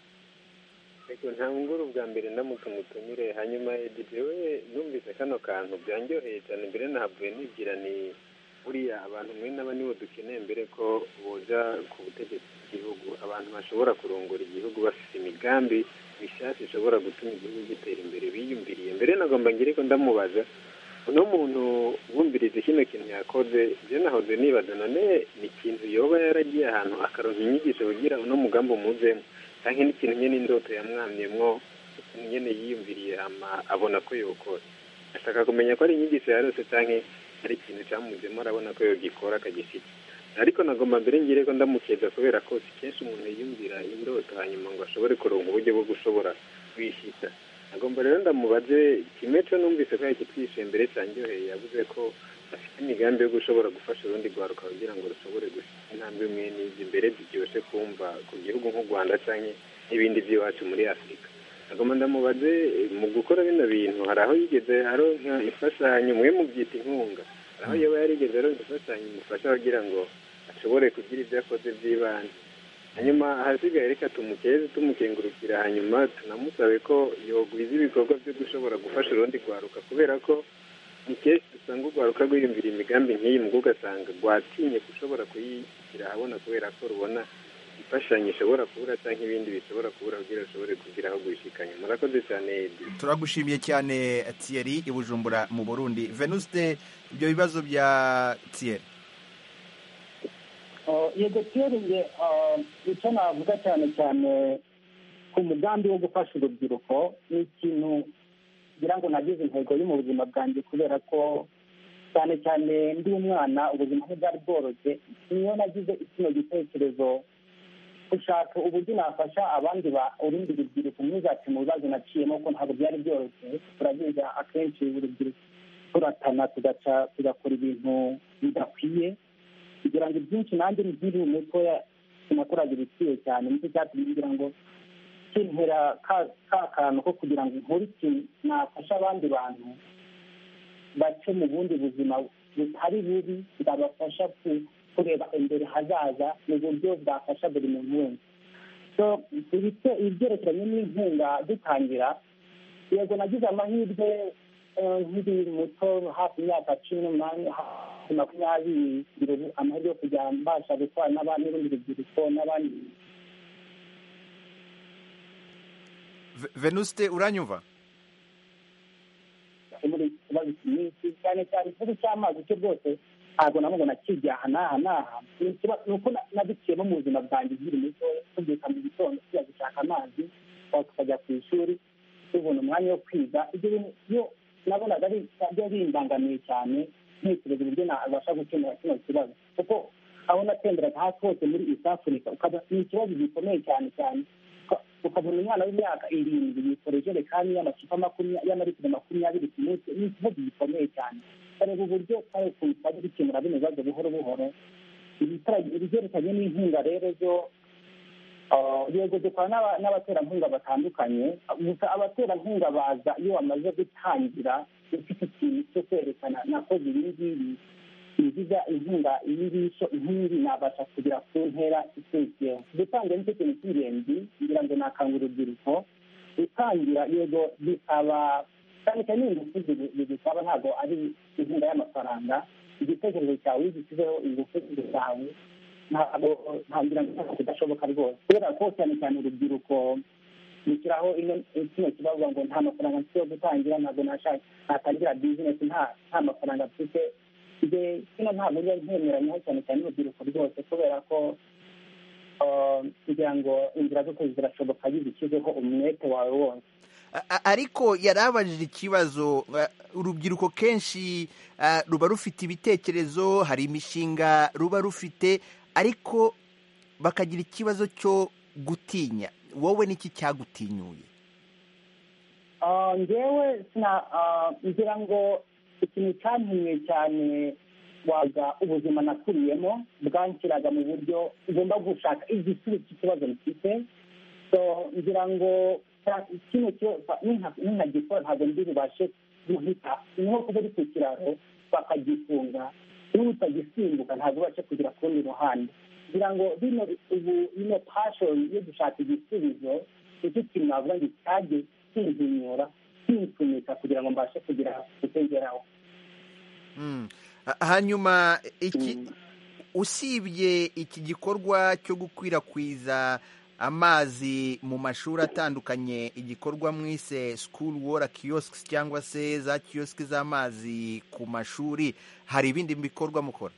Eko nta nguru bwa mbere ndamuka mutumire, hanyuma Edi jewe numvise kano kantu byanjyoheye cyane. Mbere nahavuye nibwira ni buriya abantu mwe n'aba nibo dukeneye mbere ko boja ku butegetsi bw'igihugu, abantu bashobora kurongora igihugu bafite imigambi mishyashya ishobora gutuma igihugu gitera imbere biyumviriye. Mbere nagomba ngire ko ndamubaza uno muntu wumviriza kino kintu yakoze, je nahoze nibaza none ni ikintu yoba yaragiye ahantu akaronka inyigisho kugira uno mugambi umuzemo, canke n'ikintu nyene indoto yamwamyemwo nyene yiyumviriye ama abona ko yokora. Ashaka kumenya ko ari inyigisho yarose canke ari ikintu cyamuzemo arabona ko yogikora akagifite. Ariko nagomba mbere ngire ko ndamukeza, kubera ko si kenshi umuntu yiyumvira indoto hanyuma ngo ashobore kuronka uburyo bwo gushobora kwishita. Nagomba rero ndamubaze kimwe cyo numvise ko yakitwishe mbere cyanjyoheye, yavuze ko afite imigambi yo gushobora gufasha urundi rwaruka kugira ngo rushobore gushika intambwe imwe n'izi imbere ziryoshe kumva ku gihugu nk'u Rwanda canke n'ibindi by'iwacu muri Afurika. Nagomba ndamubaze mu gukora bino bintu hari aho yigeze aronka imfashanyo, mwe mubyita inkunga, hari aho yaba yarigeze aronka imfashanyo imufasha kugira ngo ashobore kugira ibyo akoze by'ibanze. Hanyuma hasigaye reka tumukeze tumukengurukira, hanyuma tunamusabe ko yogwiza ibikorwa byo gushobora gufasha urundi rwaruka, kubera ko ni kenshi usanga urwaruka rwiyumvira imigambi nk'iyi mu ugasanga rwatinye gushobora kuyishyira ahabona, kubera ko rubona imfashanyo ishobora kubura cyangwa ibindi bishobora kubura kugira rushobore kugira aho gushikanya. Murakoze cyane. Turagushimiye cyane Thierry i Bujumbura mu Burundi. Venuste, ibyo bibazo bya Thierry? Yego Thierry, nge icyo navuga cyane cyane ku mugambi wo gufasha urubyiruko ni ikintu ngira ngo nagize intego yo mu buzima bwanjye, kubera ko cyane cyane ndi umwana ubuzima bwari bworoshye, niyo nagize ikino gitekerezo gushaka uburyo nafasha abandi ba urundi rubyiruko ntuzace mu bibazo naciyemo ko ntabwo byari byoroshye. turabiza akenshi urubyiruko turatana tugaca tugakora ibintu bidakwiye kugira ngo ibyinshi nanjye nkiri umutoya sinakoraga ibikwiye cyane. nicyo cyatumye kugira ngo kintera ka kantu ko kugira ngo nkore ikintu nafasha abandi bantu bace mu bundi buzima butari bubi bwabafasha kureba imbere hazaza mu buryo bwafasha buri muntu wese. so ibyerekeranye n'inkunga dutangira, yego nagize amahirwe nkiri muto hafi imyaka cumi n'umunani hafi makumyabiri ngira amahirwe yo kujya mbasha gukora n'abandi n'urundi rubyiruko n'abandi. Venuste uranyumva? muri kibazo cyinshi cyane cyane ikibazo cy'amazi cyo rwose ntabwo namubona kijya aha n'aha n'aha. ni uko nabiciyemo mu buzima bwanjye nkiri muto, tubyuka mu gitondo tujya gushaka amazi tukajya ku ishuri tubona umwanya wo kwiga. ibyo bintu iyo nabonaga ari byo bimbangamiye cyane, ntekereza uburyo nabasha gukemura kino kibazo, kuko aho natemberaga hasi hose muri East Africa ni ikibazo gikomeye cyane cyane. ukabona umwana w'imyaka irindwi yikora ijerekani y'amacupa y'amaritiro makumyabiri ku munsi. ni ikibazo gikomeye cyane. kareba uburyo twari twari dukemura bino bibazo buhoro buhoro. ibyerekanye n'inkunga rero zo yego dukora n'abaterankunga batandukanye, gusa abaterankunga baza iyo bamaze gutangira ufite ikintu cyo kwerekana nakoze ibi ngibi inziza inkunga iy'ibisho inkingi nabasha kugera ku ntera ikurikiyeho. gutanga nicyo kintu cy'ingenzi kugira ngo nakangura urubyiruko gutangira. yego bisaba cyane cyane ingufu zigusaba, ntabwo ari inkunga y'amafaranga. igitekerezo cyawe iyo ugishyizeho ingufu zawe ntabwo ntabwira ngo kidashoboka rwose, kubera ko cyane cyane urubyiruko bishyiraho kino kibazo ngo nta mafaranga mfite yo gutangira, ntabwo natangira bizinesi nta mafaranga mfite. kino ntabwo njya ntemeranyaho cyane cyane urubyiruko rwose, kubera ko kugira ngo inzira zose zirashoboka iyo uzishyizeho umwete wawe wose. ariko yarabajije ikibazo, urubyiruko kenshi ruba rufite ibitekerezo, hari imishinga ruba rufite, ariko bakagira ikibazo cyo gutinya. wowe niki cyagutinyuye? njyewe ngira ngo ikintu cyantumye cyane waga ubuzima nakuriyemo bwanshyiraga mu buryo ugomba gushaka igisubizo cy'ikibazo mfite. so ngira ngo kino ninkagikora ntabwo ndi bubashe guhita, ni nko kuba uri ku kiraro bakagifunga n'utagisimbuka ntabwo ubashe kugera ku rundi ruhande. ngira ngo bino bino passion yo gushaka igisubizo nicyo kintu navuga ngo cyajye kintinyura kinsunika kugira ngo mbashe kugira gutengeraho. hanyuma iki usibye iki gikorwa cyo gukwirakwiza amazi mu mashuri atandukanye, igikorwa mwise school water kiosks cyangwa se za kiosks z'amazi ku mashuri, hari ibindi bikorwa mukora?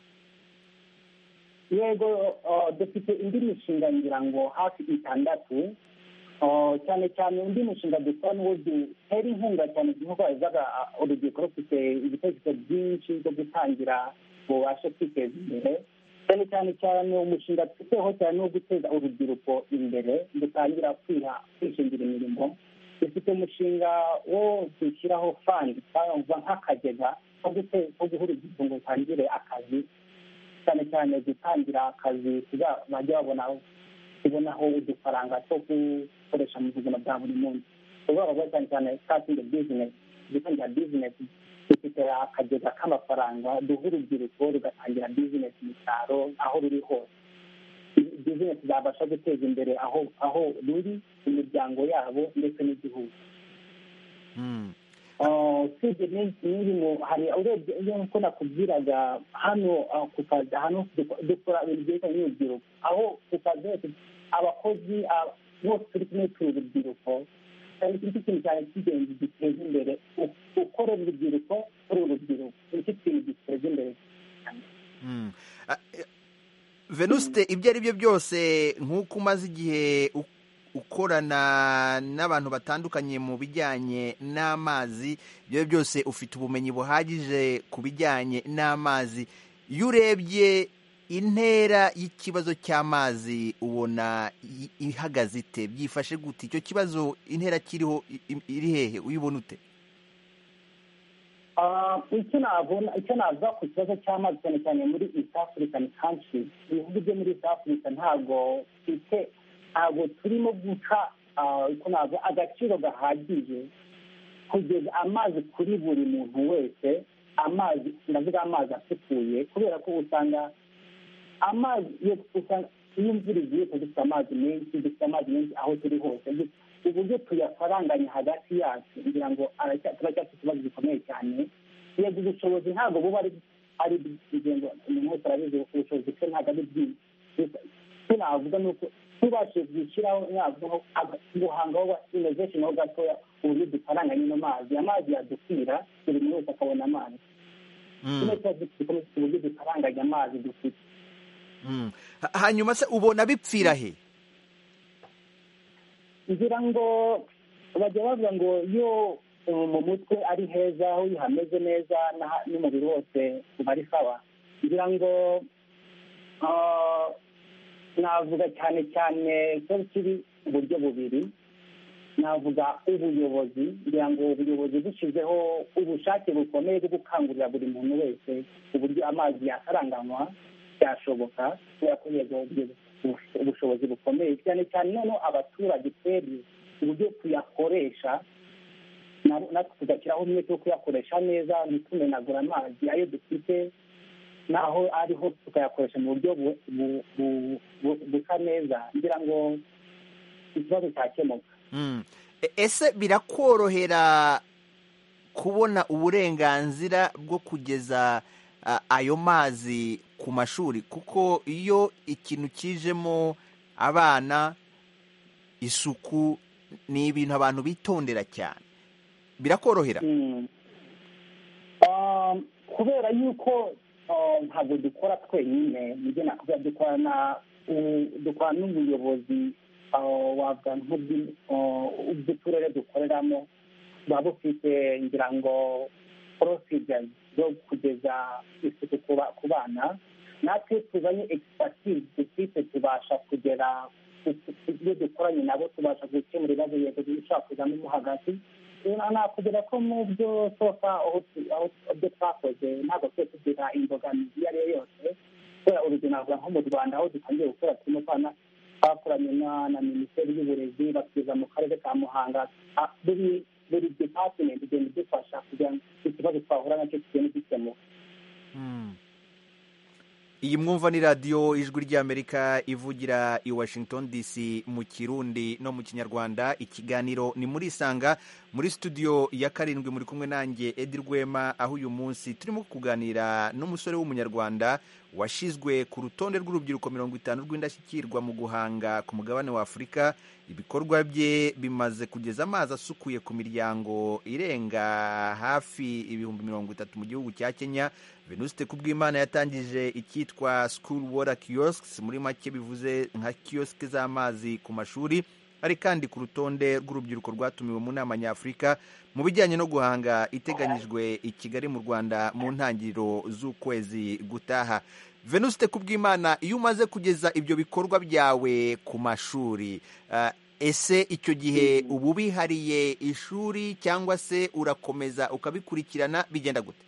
yego dufite indi mishinga ngira ngo hafi itandatu. cyane cyane undi mushinga dukora n'uwo dutera inkunga cyane nk'uko babivuga, urubyiruko rufite ibitekerezo byinshi byo gutangira bubashe kwiteza imbere. cyane cyane cyane umushinga dufiteho cyane no guteza urubyiruko imbere, dutangira kwishingira imirimo. dufite umushinga wo gushyiraho fandi cyangwa nk'akagega ko guha urubyiruko ngo rutangire akazi, cyane cyane gutangira akazi bajya babona kubonaho udufaranga two gukoresha mu buzima bwa buri munsi. ubu cyane cyane starting business, gutangira business. dufite akagega k'amafaranga duha urubyiruko rugatangira bizinesi mu cyaro aho ruri hose. bizinesi zabasha guteza imbere aho aho ruri, imiryango yabo ndetse n'igihugu. usibye n'ibintu hari urebye nk'uko nakubwiraga hano ku kazi, hano dukora ibintu byerekanye n'urubyiruko, aho ku kazi hose abakozi bose turi kumwe turi urubyiruko. cyane iki kintu cyane cy'ingenzi giteza imbere ukorera urubyiruko uri urubyiruko, nicyo kintu giteza imbere cyane. Venuste, ibyo ari byo byose nk'uko umaze igihe ukorana n'abantu batandukanye mu bijyanye n'amazi, ibyo byose ufite ubumenyi buhagije ku bijyanye n'amazi. iyo urebye intera y'ikibazo cy'amazi ubona ihagaze ite, byifashe gute icyo kibazo, intera kiriho iri hehe, uyibona ute? icyo nabona icyo navuga ku kibazo cy'amazi cyane cyane muri East African countries, ibihugu byo muri East Africa ntabwo ite ntabwo turimo guca icyo navuga agaciro gahagije kugeza amazi kuri buri muntu wese, amazi ndavuga amazi asukuye, kubera ko usanga amazi iyo usanga iyo imvura igiye dufite amazi menshi dufite amazi menshi aho turi hose, uburyo tuyafaranganya hagati yacu kugira ngo turacyafite ikibazo gikomeye cyane. yego ubushobozi ntabwo buba ari ari bw'ingengo, umuntu wese arabizi ubushobozi bwe ntabwo ari bwinshi. icyo navuga ni uko tubashe gushyiraho ntabwo guhangaho innovation ho gatoya uburyo dufaranganya ino mazi, amazi yadukwira buri muntu wese akabona amazi. kino kibazo gikomeye uburyo dufaranganya amazi dufite. hanyuma se ubona bipfira he? ngira ngo bajya bavuga ngo iyo mu mutwe ari heza, aho hameze neza n'umubiri wose uba ari sawa. ngira ngo navuga cyane cyane ko kiri uburyo bubiri. navuga ubuyobozi, ngira ngo ubuyobozi bushyizeho ubushake bukomeye bwo gukangurira buri muntu wese uburyo amazi yakaranganywa byashoboka, kubera ko yego ubushobozi bukomeye cyane cyane. noneho abaturage twebwe uburyo tuyakoresha natwe tugashyiraho umwete wo kuyakoresha neza, ntitumenagura amazi ayo dufite, naho ariho tukayakoresha mu buryo busa neza, ngira ngo ikibazo cyakemuka. ese birakorohera kubona uburenganzira bwo kugeza ayo mazi ku mashuri? kuko iyo ikintu kijemo abana, isuku ni ibintu abantu bitondera cyane, birakorohera? kubera yuko ntabwo dukora twenyine, nibyo nakubwira, dukorana dukorana n'ubuyobozi wavuga nk'ubw'uturere dukoreramo, buba bufite ngira ngo procedures zo kugeza isuku ku bana. natwe tuzanye expertise dufite, tubasha kugera iyo dukoranye nabo tubasha gukemura ibibazo yego dushobora kuzamo mo hagati. nakugera ko mu byo sofa aho byo twakoze ntabwo twe tugira imbogamizi iyo ari yo yose, kubera urugero navuga nko mu Rwanda aho dutangiye gukora turimo kwana twakoranye na minisiteri y'uburezi, batugeza mu karere ka Muhanga. buri buri department igenda idufasha kugira ngo ikibazo twahura nacyo kigende gikemuka. iyi mwumva ni radiyo ijwi ry'Amerika ivugira i Washington D C mu Kirundi no mu Kinyarwanda. ikiganiro ni muri Isanga, muri studio ya karindwi muri kumwe nanjye Edi Rwema, aho uyu munsi turimo kuganira n'umusore w'umunyarwanda washizwe ku rutonde rw'urubyiruko mirongo itanu rw'indashyikirwa mu guhanga ku mugabane wa Afurika. ibikorwa bye bimaze kugeza amazi asukuye ku miryango irenga hafi ibihumbi mirongo itatu mu gihugu cya Kenya. Venuste Kubwimana yatangije icyitwa School Water Kiosks, muri make bivuze nka kiosk z'amazi ku mashuri. ari kandi ku rutonde rw'urubyiruko rwatumiwe mu nama nyafurika mu bijyanye no guhanga iteganyijwe i Kigali mu Rwanda mu ntangiriro z'ukwezi gutaha. Venuste Kubwimana, iyo umaze kugeza ibyo bikorwa byawe ku mashuri, uh, ese icyo gihe ubu bihariye ishuri cyangwa se urakomeza ukabikurikirana, bigenda gute?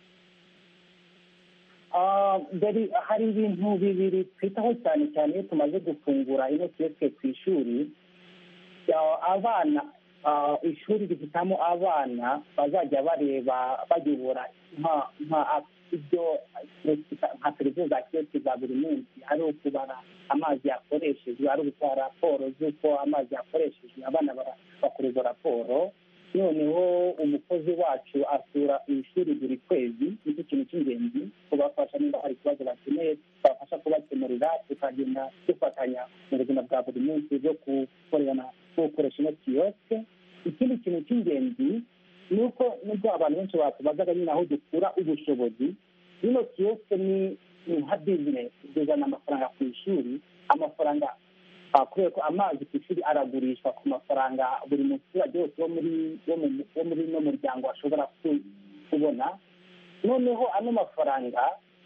Dari hari ibintu bibiri twitaho cyane cyane iyo tumaze gufungura ino kiyosike ku ishuri. Abana ishuri rifitamo abana bazajya bareba bayobora nka ibyo nka televiziyo za kiyosike za buri munsi, ari ukubara amazi yakoreshejwe, ari ugutwara raporo z'uko amazi yakoreshejwe, abana bakora izo raporo. Noneho umukozi wacu asura ishuri buri kwezi, nicyo kintu cy'ingenzi, kubafasha niba hari ikibazo bakeneye babafasha kubakemurira, tukagenda dufatanya mu buzima bwa buri munsi bwo gukorana no gukoresha ino kiyosike. Ikindi kintu cy'ingenzi ni uko nubwo abantu benshi batubazaga nyine aho dukura ubushobozi, ino kiyosike ni nka bizinesi, zizana amafaranga ku ishuri, amafaranga kubera ko amazi ku ishuri aragurishwa ku mafaranga buri muturage wose wo muri wo muri no muryango ashobora kubona. Noneho ano mafaranga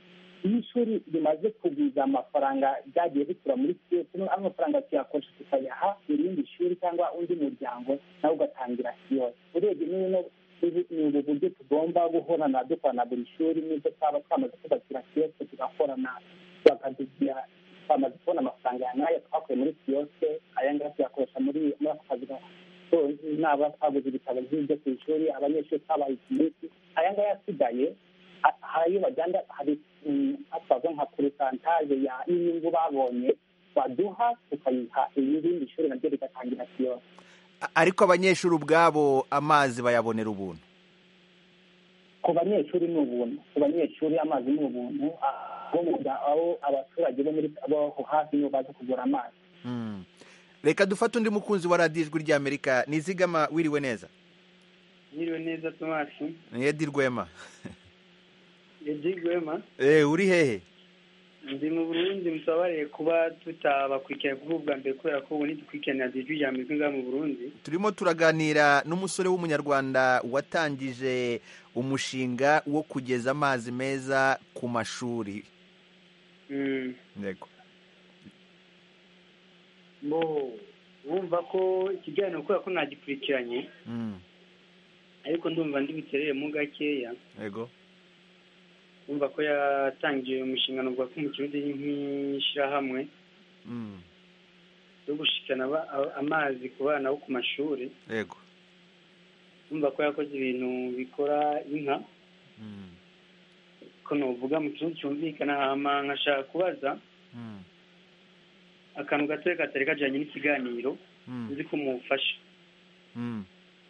iyo ishuri rimaze kugwiza amafaranga ryagiye rikura muri kiyosike amafaranga tuyakoresha tukayaha irindi shuri cyangwa undi muryango nawe ugatangira kiyosike. urebye n'ino ni ubu buryo tugomba guhorana dukorana buri shuri n'ibyo twaba twamaze kubakira kiyosike tugakorana bakadugira twamaze kubona amafaranga ya nayo twakuye muri kiyosike aya ngaya tuyakoresha muri muri ako kazi naba twaguze ibitabo by'ibyo ku ishuri abanyeshuri twabaye iminsi aya ngaya asigaye hari bajyana hari twavuga nka porosantaje y'inyungu babonye baduha tukayiha irindi shuri naryo rigatangira kiyosike. Ariko abanyeshuri ubwabo amazi bayabonera ubuntu? Ku banyeshuri ni ubuntu, ku banyeshuri amazi ni ubuntu, aho abaturage bo muri bo hafi nibo baza kugura amazi. Reka dufate undi mukunzi wa radiyo ijwi ry'Amerika. Nizigama, wiriwe neza? Wiriwe neza Tomasi. Ni Edi Rwema. Edi Rwema? Eh, uri hehe? Ndi mu Burundi, musabareye kuba tutabakurikira kuvuga mbere kubera ko ubu ntidukurikirana ijwi ry'Amerika ngaha mu Burundi. Turimo turaganira n'umusore w'umunyarwanda watangije umushinga wo kugeza amazi meza ku mashuri. Mm. Yego. Mo wumva ko ikiganiro kubera ko nagikurikiranye. Mm. Ariko ndumva ndi biterere mu gakeya. Yego. Umva ko yatangiye umushinga n'ubwo ko mu kirundi nk'ishirahamwe mm yo gushikana amazi ku bana bo ku mashuri. Yego. Umva ko yakoze ibintu bikora inka. mm ko novuga mu kirundi cyumvikana hama nkashaka kubaza mm akantu gatoya katari kajanye n'ikiganiro uzi ko mufasha. mm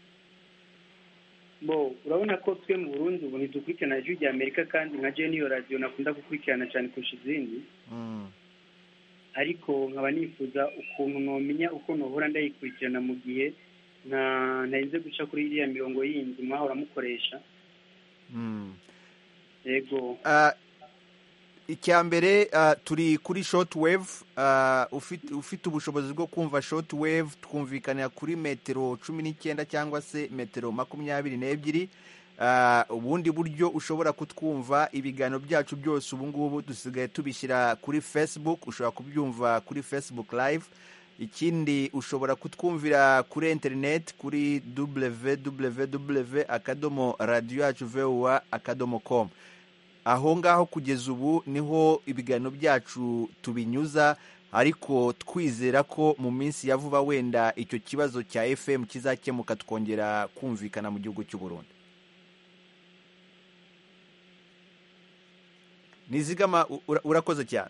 Bo urabona ko twe mu Burundi ubu ntidukurikirana ijwi ry'Amerika kandi nka je niyo radio nakunda gukurikirana cyane kurusha izindi. Mm. Ariko nkaba nifuza ukuntu nomenya uko nohora ndayikurikirana mu gihe nta ntarinze guca kuri iriya mirongo yindi mwahora mukoresha. Mm. Yego. Uh, icyambere uh, turi kuri shortwave uh, ufite ufite ubushobozi bwo kumva shortwave twumvikanira kuri metero cumi n'icyenda cyangwa se metero makumyabiri n'ebyiri. Uh, ubundi buryo ushobora kutwumva ibiganiro byacu byose ubu ngubu dusigaye tubishyira kuri Facebook, ushobora kubyumva kuri Facebook live. Ikindi ushobora kutwumvira kuri internet kuri w w w akadomo radio yacu voa akadomo com. Aho ngaho kugeza ubu niho ibiganiro byacu tubinyuza, ariko twizera ko mu minsi ya vuba wenda icyo kibazo cya F M kizakemuka tukongera kumvikana mu gihugu cy'u Burundi. Nizigama, urakoze cyane.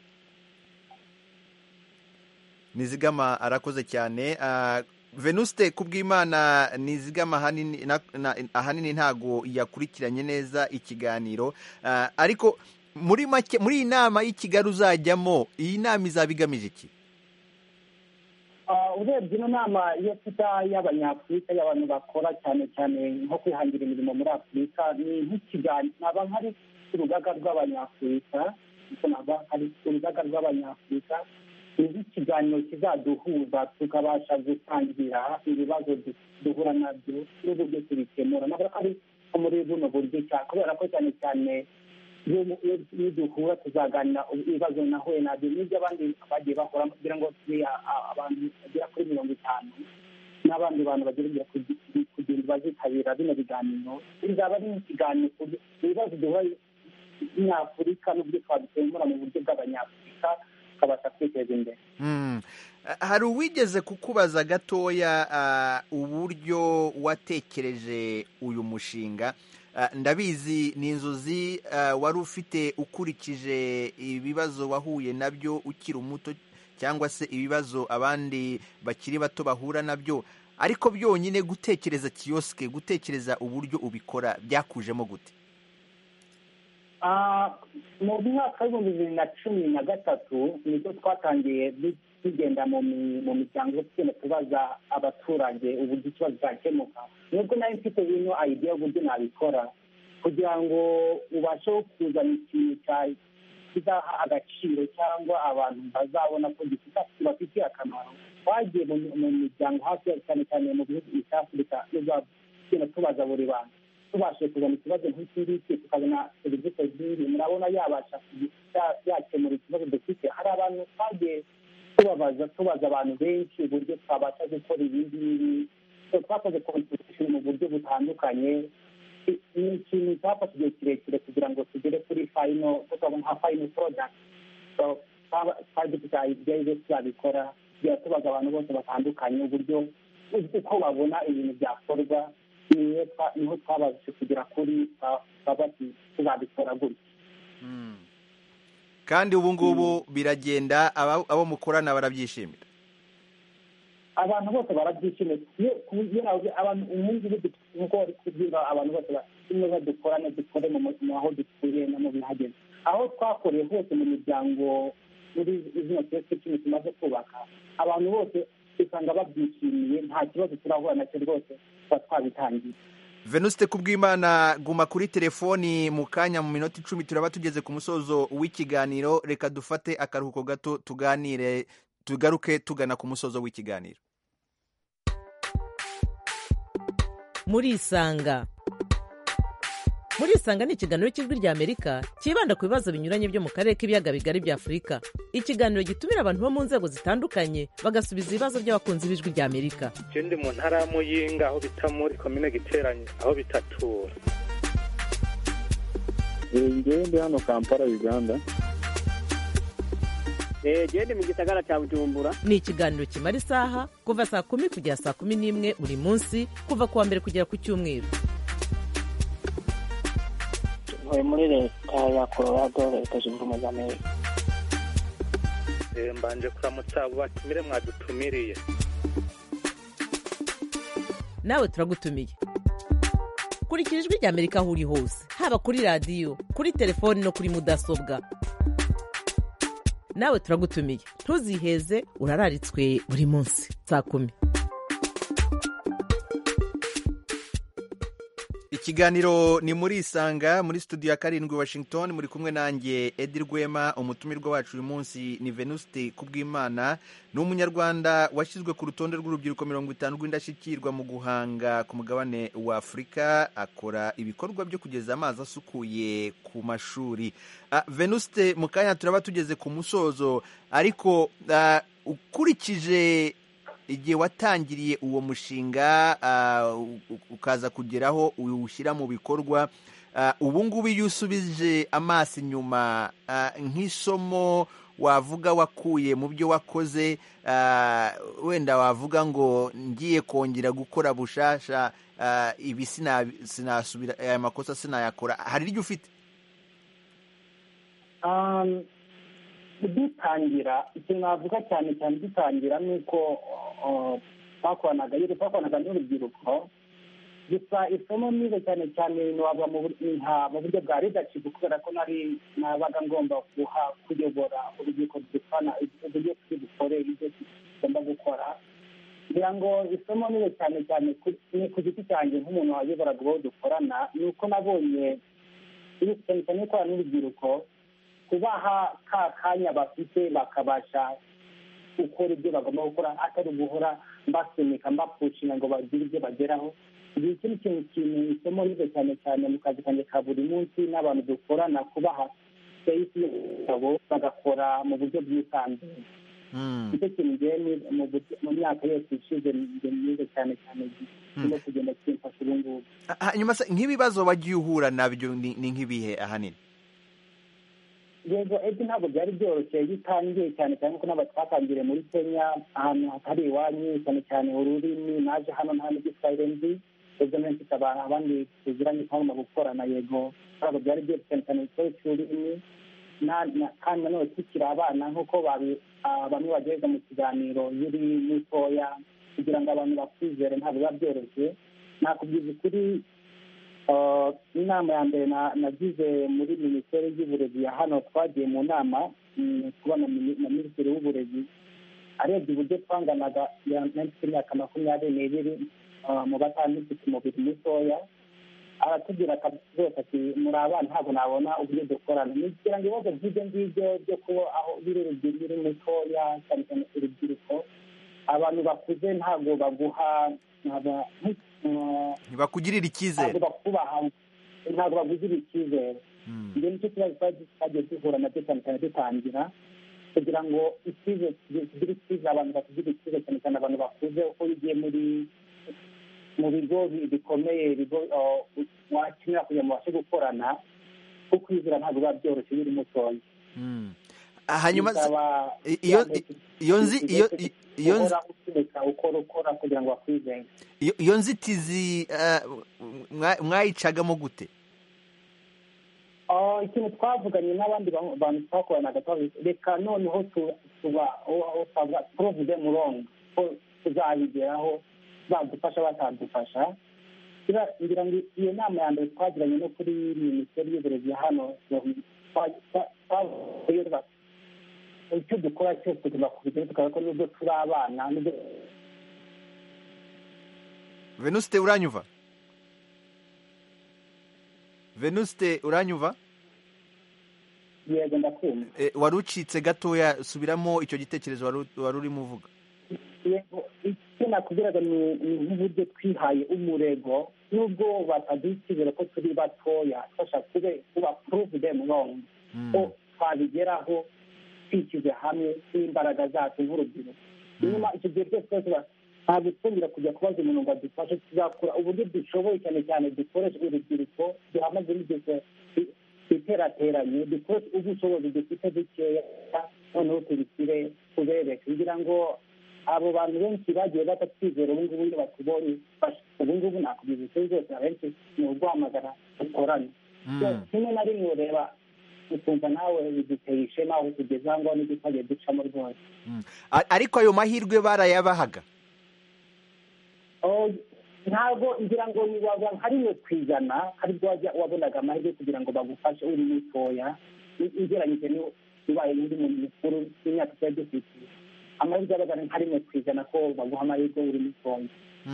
Nizigama arakoze cyane. uh, Venuste kubw'Imana, Nizigama ahanini ahanini ntago yakurikiranye neza ikiganiro, uh, ariko muri make muri inama y'Ikigali uzajyamo, iyi nama izabigamije iki? Uh, urebye ino nama iyo tuta y'abanyafurika y'abantu bakora cyane cyane nko kwihangira imirimo muri Afurika, ni nk'ikiganiro naba nkari urugaga rw'abanyafurika naba hari urugaga rw'abanyafurika ikiganiro kizaduhuza tukabasha gutangira ibibazo duhura nabyo n'uburyo tubikemura. Nabwo ari muri buno buryo cyane kubera ko cyane cyane iyo duhura tuzaganira ibibazo nahuye nabyo n'ibyo abandi bagiye bakora, kugira ngo abantu bagera kuri mirongo itanu n'abandi bantu bagera kugira bazitabira bino biganiro. Bizaba ari ikiganiro ibibazo duhura n'Afurika n'uburyo twabikemura mu buryo bw'abanyafurika kabasha kwiteza imbere. Mm. Hari uwigeze kukubaza gatoya uh, uburyo watekereje uyu mushinga. Uh, ndabizi ni inzozi uh, wari ufite ukurikije ibibazo wahuye nabyo ukiri umuto cyangwa se ibibazo abandi bakiri bato bahura nabyo, ariko byonyine gutekereza kioske, gutekereza uburyo ubikora byakujemo gute? mu mwaka w'ibihumbi bibiri na cumi na gatatu nibwo twatangiye tugenda mu miryango tugenda tubaza abaturage uburyo ikibazo cyakemuka. nubwo nari mfite ino idea y'uburyo nabikora kugira ngo ubashe kuzana ikintu kizaha agaciro cyangwa abantu bazabona ko gifitiye akamaro. twagiye mu miryango hafi cyane cyane mu bihugu bya Afurika tugenda tubaza buri bantu tubashije kuzana ikibazo nk'iki ngiki tukabona serivisi zindi murabona yabasha yakemura ikibazo dufite. hari abantu twagiye tubabaza tubaza abantu benshi uburyo twabasha gukora ibi ngibi, twakoze competition mu buryo butandukanye. ni ikintu cyafashe igihe kirekire kugira ngo tugere kuri final, tukabona nka final product. twari dufite idea yo tuzabikora, tugiye tubaza abantu bose batandukanye uburyo uko babona ibintu byakorwa, niho twabashije kugera kuri tuzabikora gutya. kandi ubu ngubu biragenda, abo mukorana barabyishimira? abantu bose barabyishimiye. abantu umunsi nk'uko bari kubwira abantu bose bimwe dukorane dukore mu aho dutuye no mu bihageze, aho twakoreye hose mu miryango muri izina twese kimwe tumaze kubaka, abantu bose usanga babyishimiye, nta kibazo turahura nacyo rwose tuba twabitangiye. Venuste Kubwimana, guma kuri telefoni mu kanya, mu minota icumi turaba tugeze ku musozo w'ikiganiro. Reka dufate akaruhuko gato tuganire, tugaruke tugana ku musozo w'ikiganiro. Muri Isanga. Muri Isanga ni ikiganiro cy'Ijwi rya Amerika kibanda ku bibazo binyuranye byo mu karere k'ibiyaga bigari bya Afurika. Ikiganiro gitumira abantu bo mu nzego zitandukanye bagasubiza ibibazo by'abakunzi b'Ijwi rya Amerika. Je ndi mu ntara ya Muyinga aho bita muri komine Giteranyi aho bitatura. Ngewe ndi hano Kampala Uganda. Je ndi mu gisagara cya Bujumbura. Ni ikiganiro kimara isaha kuva saa kumi kugera saa kumi n'imwe buri munsi, kuva kuwa mbere kugera ku cyumweru. Ntuye muri leta ya Colorado, leta zunze ubumwe za Amerika. Mbanje kuramutsa abo batumire mwadutumiriye. Nawe turagutumiye. Kurikira Ijwi rya Amerika aho uri hose, haba kuri radiyo, kuri telefoni no kuri mudasobwa. Nawe turagutumiye, ntuziheze, urararitswe buri munsi saa kumi. Ikiganiro ni muri Isanga, muri studio ya karindwi Washington. Muri kumwe nanjye Edi Rwema. Umutumirwa wacu uyu munsi ni Venuste Kubwimana, ni umunyarwanda washyizwe ku rutonde rw'urubyiruko mirongo itanu rw'indashyikirwa mu guhanga ku mugabane wa Afurika. Akora ibikorwa byo kugeza amazi asukuye ku mashuri. uh, Venuste, mu kanya turaba tugeze ku musozo, ariko uh, ukurikije igihe watangiriye uwo mushinga uh, ukaza kugeraho uwushyira mu bikorwa, uh, ubu ngubu iyo usubije amaso inyuma, uh, nk'isomo wavuga wakuye mu byo wakoze, uh, wenda wavuga ngo ngiye kongera gukora bushasha, uh, ibi sinasubira, aya makosa sinayakora, hari iryo ufite? um, dutangira ikintu navuga cyane cyane dutangira ni uko twakoranaga iyo twakoranaga n'urubyiruko, gusa isomo nize cyane cyane naba mu buryo bwa leadership, kubera ko nari nabaga ngomba guha kuyobora urubyiruko dukana uburyo turi bukore ibyo tugomba gukora. kugira ngo isomo nize cyane cyane ku giti cyanjye nk'umuntu wayoboraga uwo dukorana, ni uko nabonye cyane cyane ko n'urubyiruko kubaha ka kanya bafite bakabasha gukora ibyo bagomba gukora, atari guhora mbasunika mbapushinga ngo bagire ibyo bageraho. Igihe ikindi kintu kintu isomo nize cyane cyane mu kazi kanjye ka buri munsi n'abantu dukorana, kubaha space yabo bagakora mu buryo bwisanzuye. icyo kintu ngewe mu myaka yose ishize nize cyane cyane no kugenda kimfasha ubu ngubu. Hanyuma nk'ibibazo wagiye uhura nabyo ni nk'ibihe ahanini? yego ejo ntabwo byari byoroshye iyo utangiye, cyane cyane ko n'abatwatangiriye muri Kenya ahantu hatari iwanyu, cyane cyane ururimi. Naje hano nta n'igiswahili nzi, ejo menshi abantu abandi tuziranye twagomba gukorana. Yego ntabwo byari byoroshye cyane cyane ikibazo cy'ururimi, kandi nanone tukiri abana nk'uko bamwe bageza mu kiganiro yuri mutoya, kugira ngo abantu bakwizere ntabwo biba byoroshye. Nakubwiza ukuri, inama ya mbere nagize muri minisiteri y'uburezi ya hano, twagiye mu nama kubona na minisitiri w'uburezi, arebye uburyo twanganaga mfite imyaka makumyabiri n'ibiri mu batanu mfite umubiri mutoya, aratubwira rwose ati muri abana ntabwo nabona uburyo dukorana. kugira ngo ibibazo by'ibyo ngibyo byo kuba aho biri urubyiruko mutoya, cyane cyane urubyiruko, abantu bakuze ntabwo baguha ntibakugirira icyizere ntabwo bakubaha ntabwo bagugirira icyizere ibyo nicyo kibazo twagiye duhura nacyo cyane cyane dutangira kugira ngo icyizere tugire icyizere abantu bakugirira icyizere cyane cyane abantu bakuze uko ugiye muri mu bigo bikomeye ibigo wakenera kugira ngo ubashe gukorana kuko kwizera ntabwo biba byoroshye biri mutoya hanyuma iyo iyo nzi iyo iyo ukora ukora kugira ngo bakwizere iyo nzitizi mwayicagamo gute ikintu twavuganye n'abandi bantu twakoranaga reka noneho tuba prove them wrong ko tuzabigeraho badufasha batadufasha ngira ngo iyo nama ya mbere twagiranye no kuri minisiteri y'uburezi hano icyo dukora cyose tugomba kubigera tukaba ko nubwo turi abana nubwo Venuste uranyuva Venuste uranyuva yego ndakumva wari ucitse gatoya subiramo icyo gitekerezo wari urimo uvuga icyo nakubwiraga ni nk'uburyo twihaye umurego nubwo bataduha icyizere ko turi batoya twasha kuba prove them wrong ko twabigeraho twishyize hamwe n'imbaraga zacu nk'urubyiruko nyuma icyo gihe byose twese ntabwo twongera kujya kubaza umuntu ngo adufashe tuzakora uburyo dushoboye cyane cyane dukoresha urubyiruko duhamaze n'igeze twiterateranye dukoreshe ubushobozi dufite dukeya noneho tubishyire tubereke kugira ngo abo bantu benshi bagiye batatwizera ubu ngubu iyo batubonye ubu ngubu nakubwiza icyo zose abenshi ni uguhamagara dukorane rimwe na rimwe ureba ukumva nawe biduteye ishema aho tugeze aho ngaho n'ibyo twagiye ducamo rwose ariko ayo mahirwe barayabahaga ntabwo ngira ngo waba nka rimwe ku ijana aribwo wabonaga amahirwe kugira ngo bagufashe uri mutoya ugereranyije n'ubaye muri muntu mukuru w'imyaka twari dufite amahirwe yabaga nka rimwe ku ijana ko baguha amahirwe uri mutoya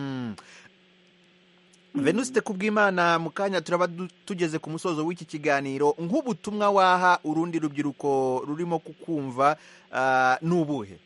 Venuste Kubwimana mu kanya turaba tugeze ku musozo w'iki kiganiro nk'ubutumwa waha urundi rubyiruko rurimo kukumva n'ubuhe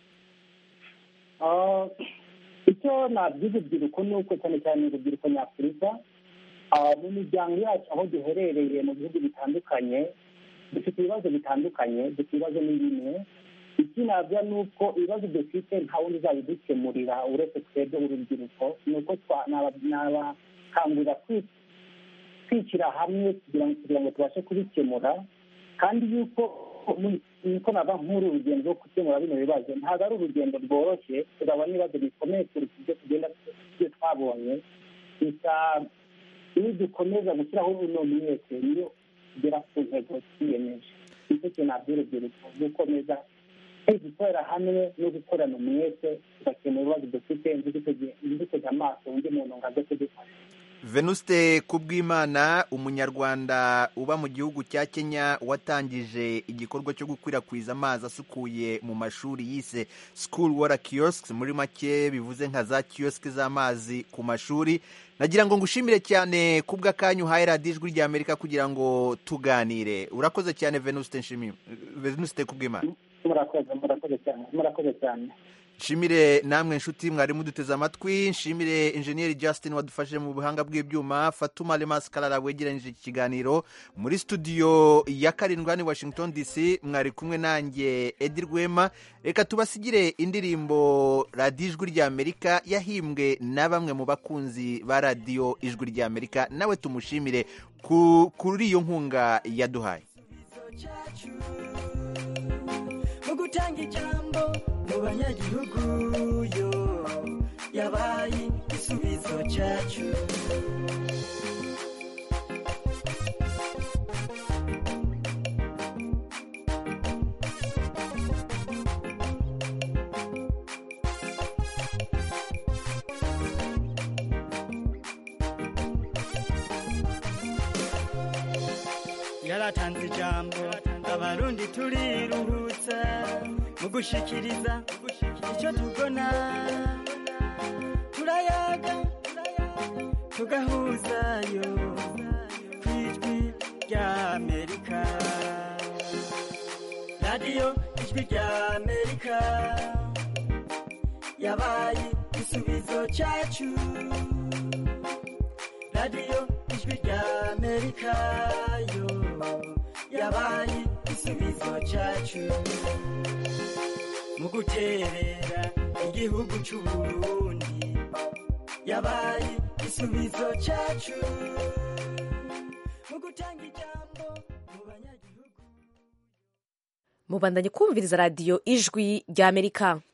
icyo nabwiza urubyiruko ni uko cyane cyane urubyiruko nyafurika mu miryango yacu aho duherereye mu bihugu bitandukanye dufite ibibazo bitandukanye dufite ibibazo ni bimwe ikinabya ni uko ibibazo dufite nta wundi uzabidukemurira uretse twebwe urubyiruko ni uko nabakangurira kwishyira hamwe kugira ngo tubashe kubikemura kandi yuko niko nava nk'uru urugendo rwo gukemura bino bibazo ntabwo ari urugendo rworoshye turabona ibibazo bikomeye kurusha ibyo tugenda ibyo twabonye gusa iyo dukomeza gushyiraho buno mwese niyo tugera ku ntego twiyemeje nicyo kintu nabwira urubyiruko gukomeza gukorera hamwe no gukorana umwete tugakemura ibibazo dufite ntidutege amaso undi muntu ngo aze kudufasha. Venuste Kubwimana umunyarwanda uba mu gihugu cya Kenya watangije igikorwa cyo gukwirakwiza amazi asukuye mu mashuri yise School Water Kiosks, muri make bivuze nka za kiosk z'amazi ku mashuri. Nagira ngo ngushimire cyane kubw'akanyu uhaye radiyo Ijwi ry'Amerika kugira ngo tuganire. Urakoze cyane Venuste nshimiye. Venuste Kubwimana. Murakoze murakoze cyane murakoze cyane. Nshimire namwe nshuti mwari muduteze amatwi, nshimire Engineer Justin wadufashije mu buhanga bw'ibyuma, Fatuma Lemas Kalala wegeranyije iki kiganiro muri studio ya karindwi ni Washington D C, mwari kumwe nanjye Edi Rwema. Reka tubasigire indirimbo radiyo Ijwi ry'Amerika yahimbwe na bamwe mu bakunzi ba radiyo Ijwi ry'Amerika, nawe tumushimire kuri iyo nkunga yaduhaye. Mugutanga ijambo mu banyagihugu yo yabaye igisubizo cyacu. Yaratanze ijambo abarundi turiruhutsa mu gushikiriza icyo tubona, turayaga tugahuzayo ku Ijwi ry'Amerika. radiyo Ijwi ry'Amerika yabaye igisubizo cyacu radiyo ijwi rya amerika yo yabaye igisubizo cyacu mu guterera igihugu cy'u Burundi yabaye igisubizo cyacu mu gutanga ijambo mu banyagihugu. mubandanye kumviriza radiyo ijwi rya amerika.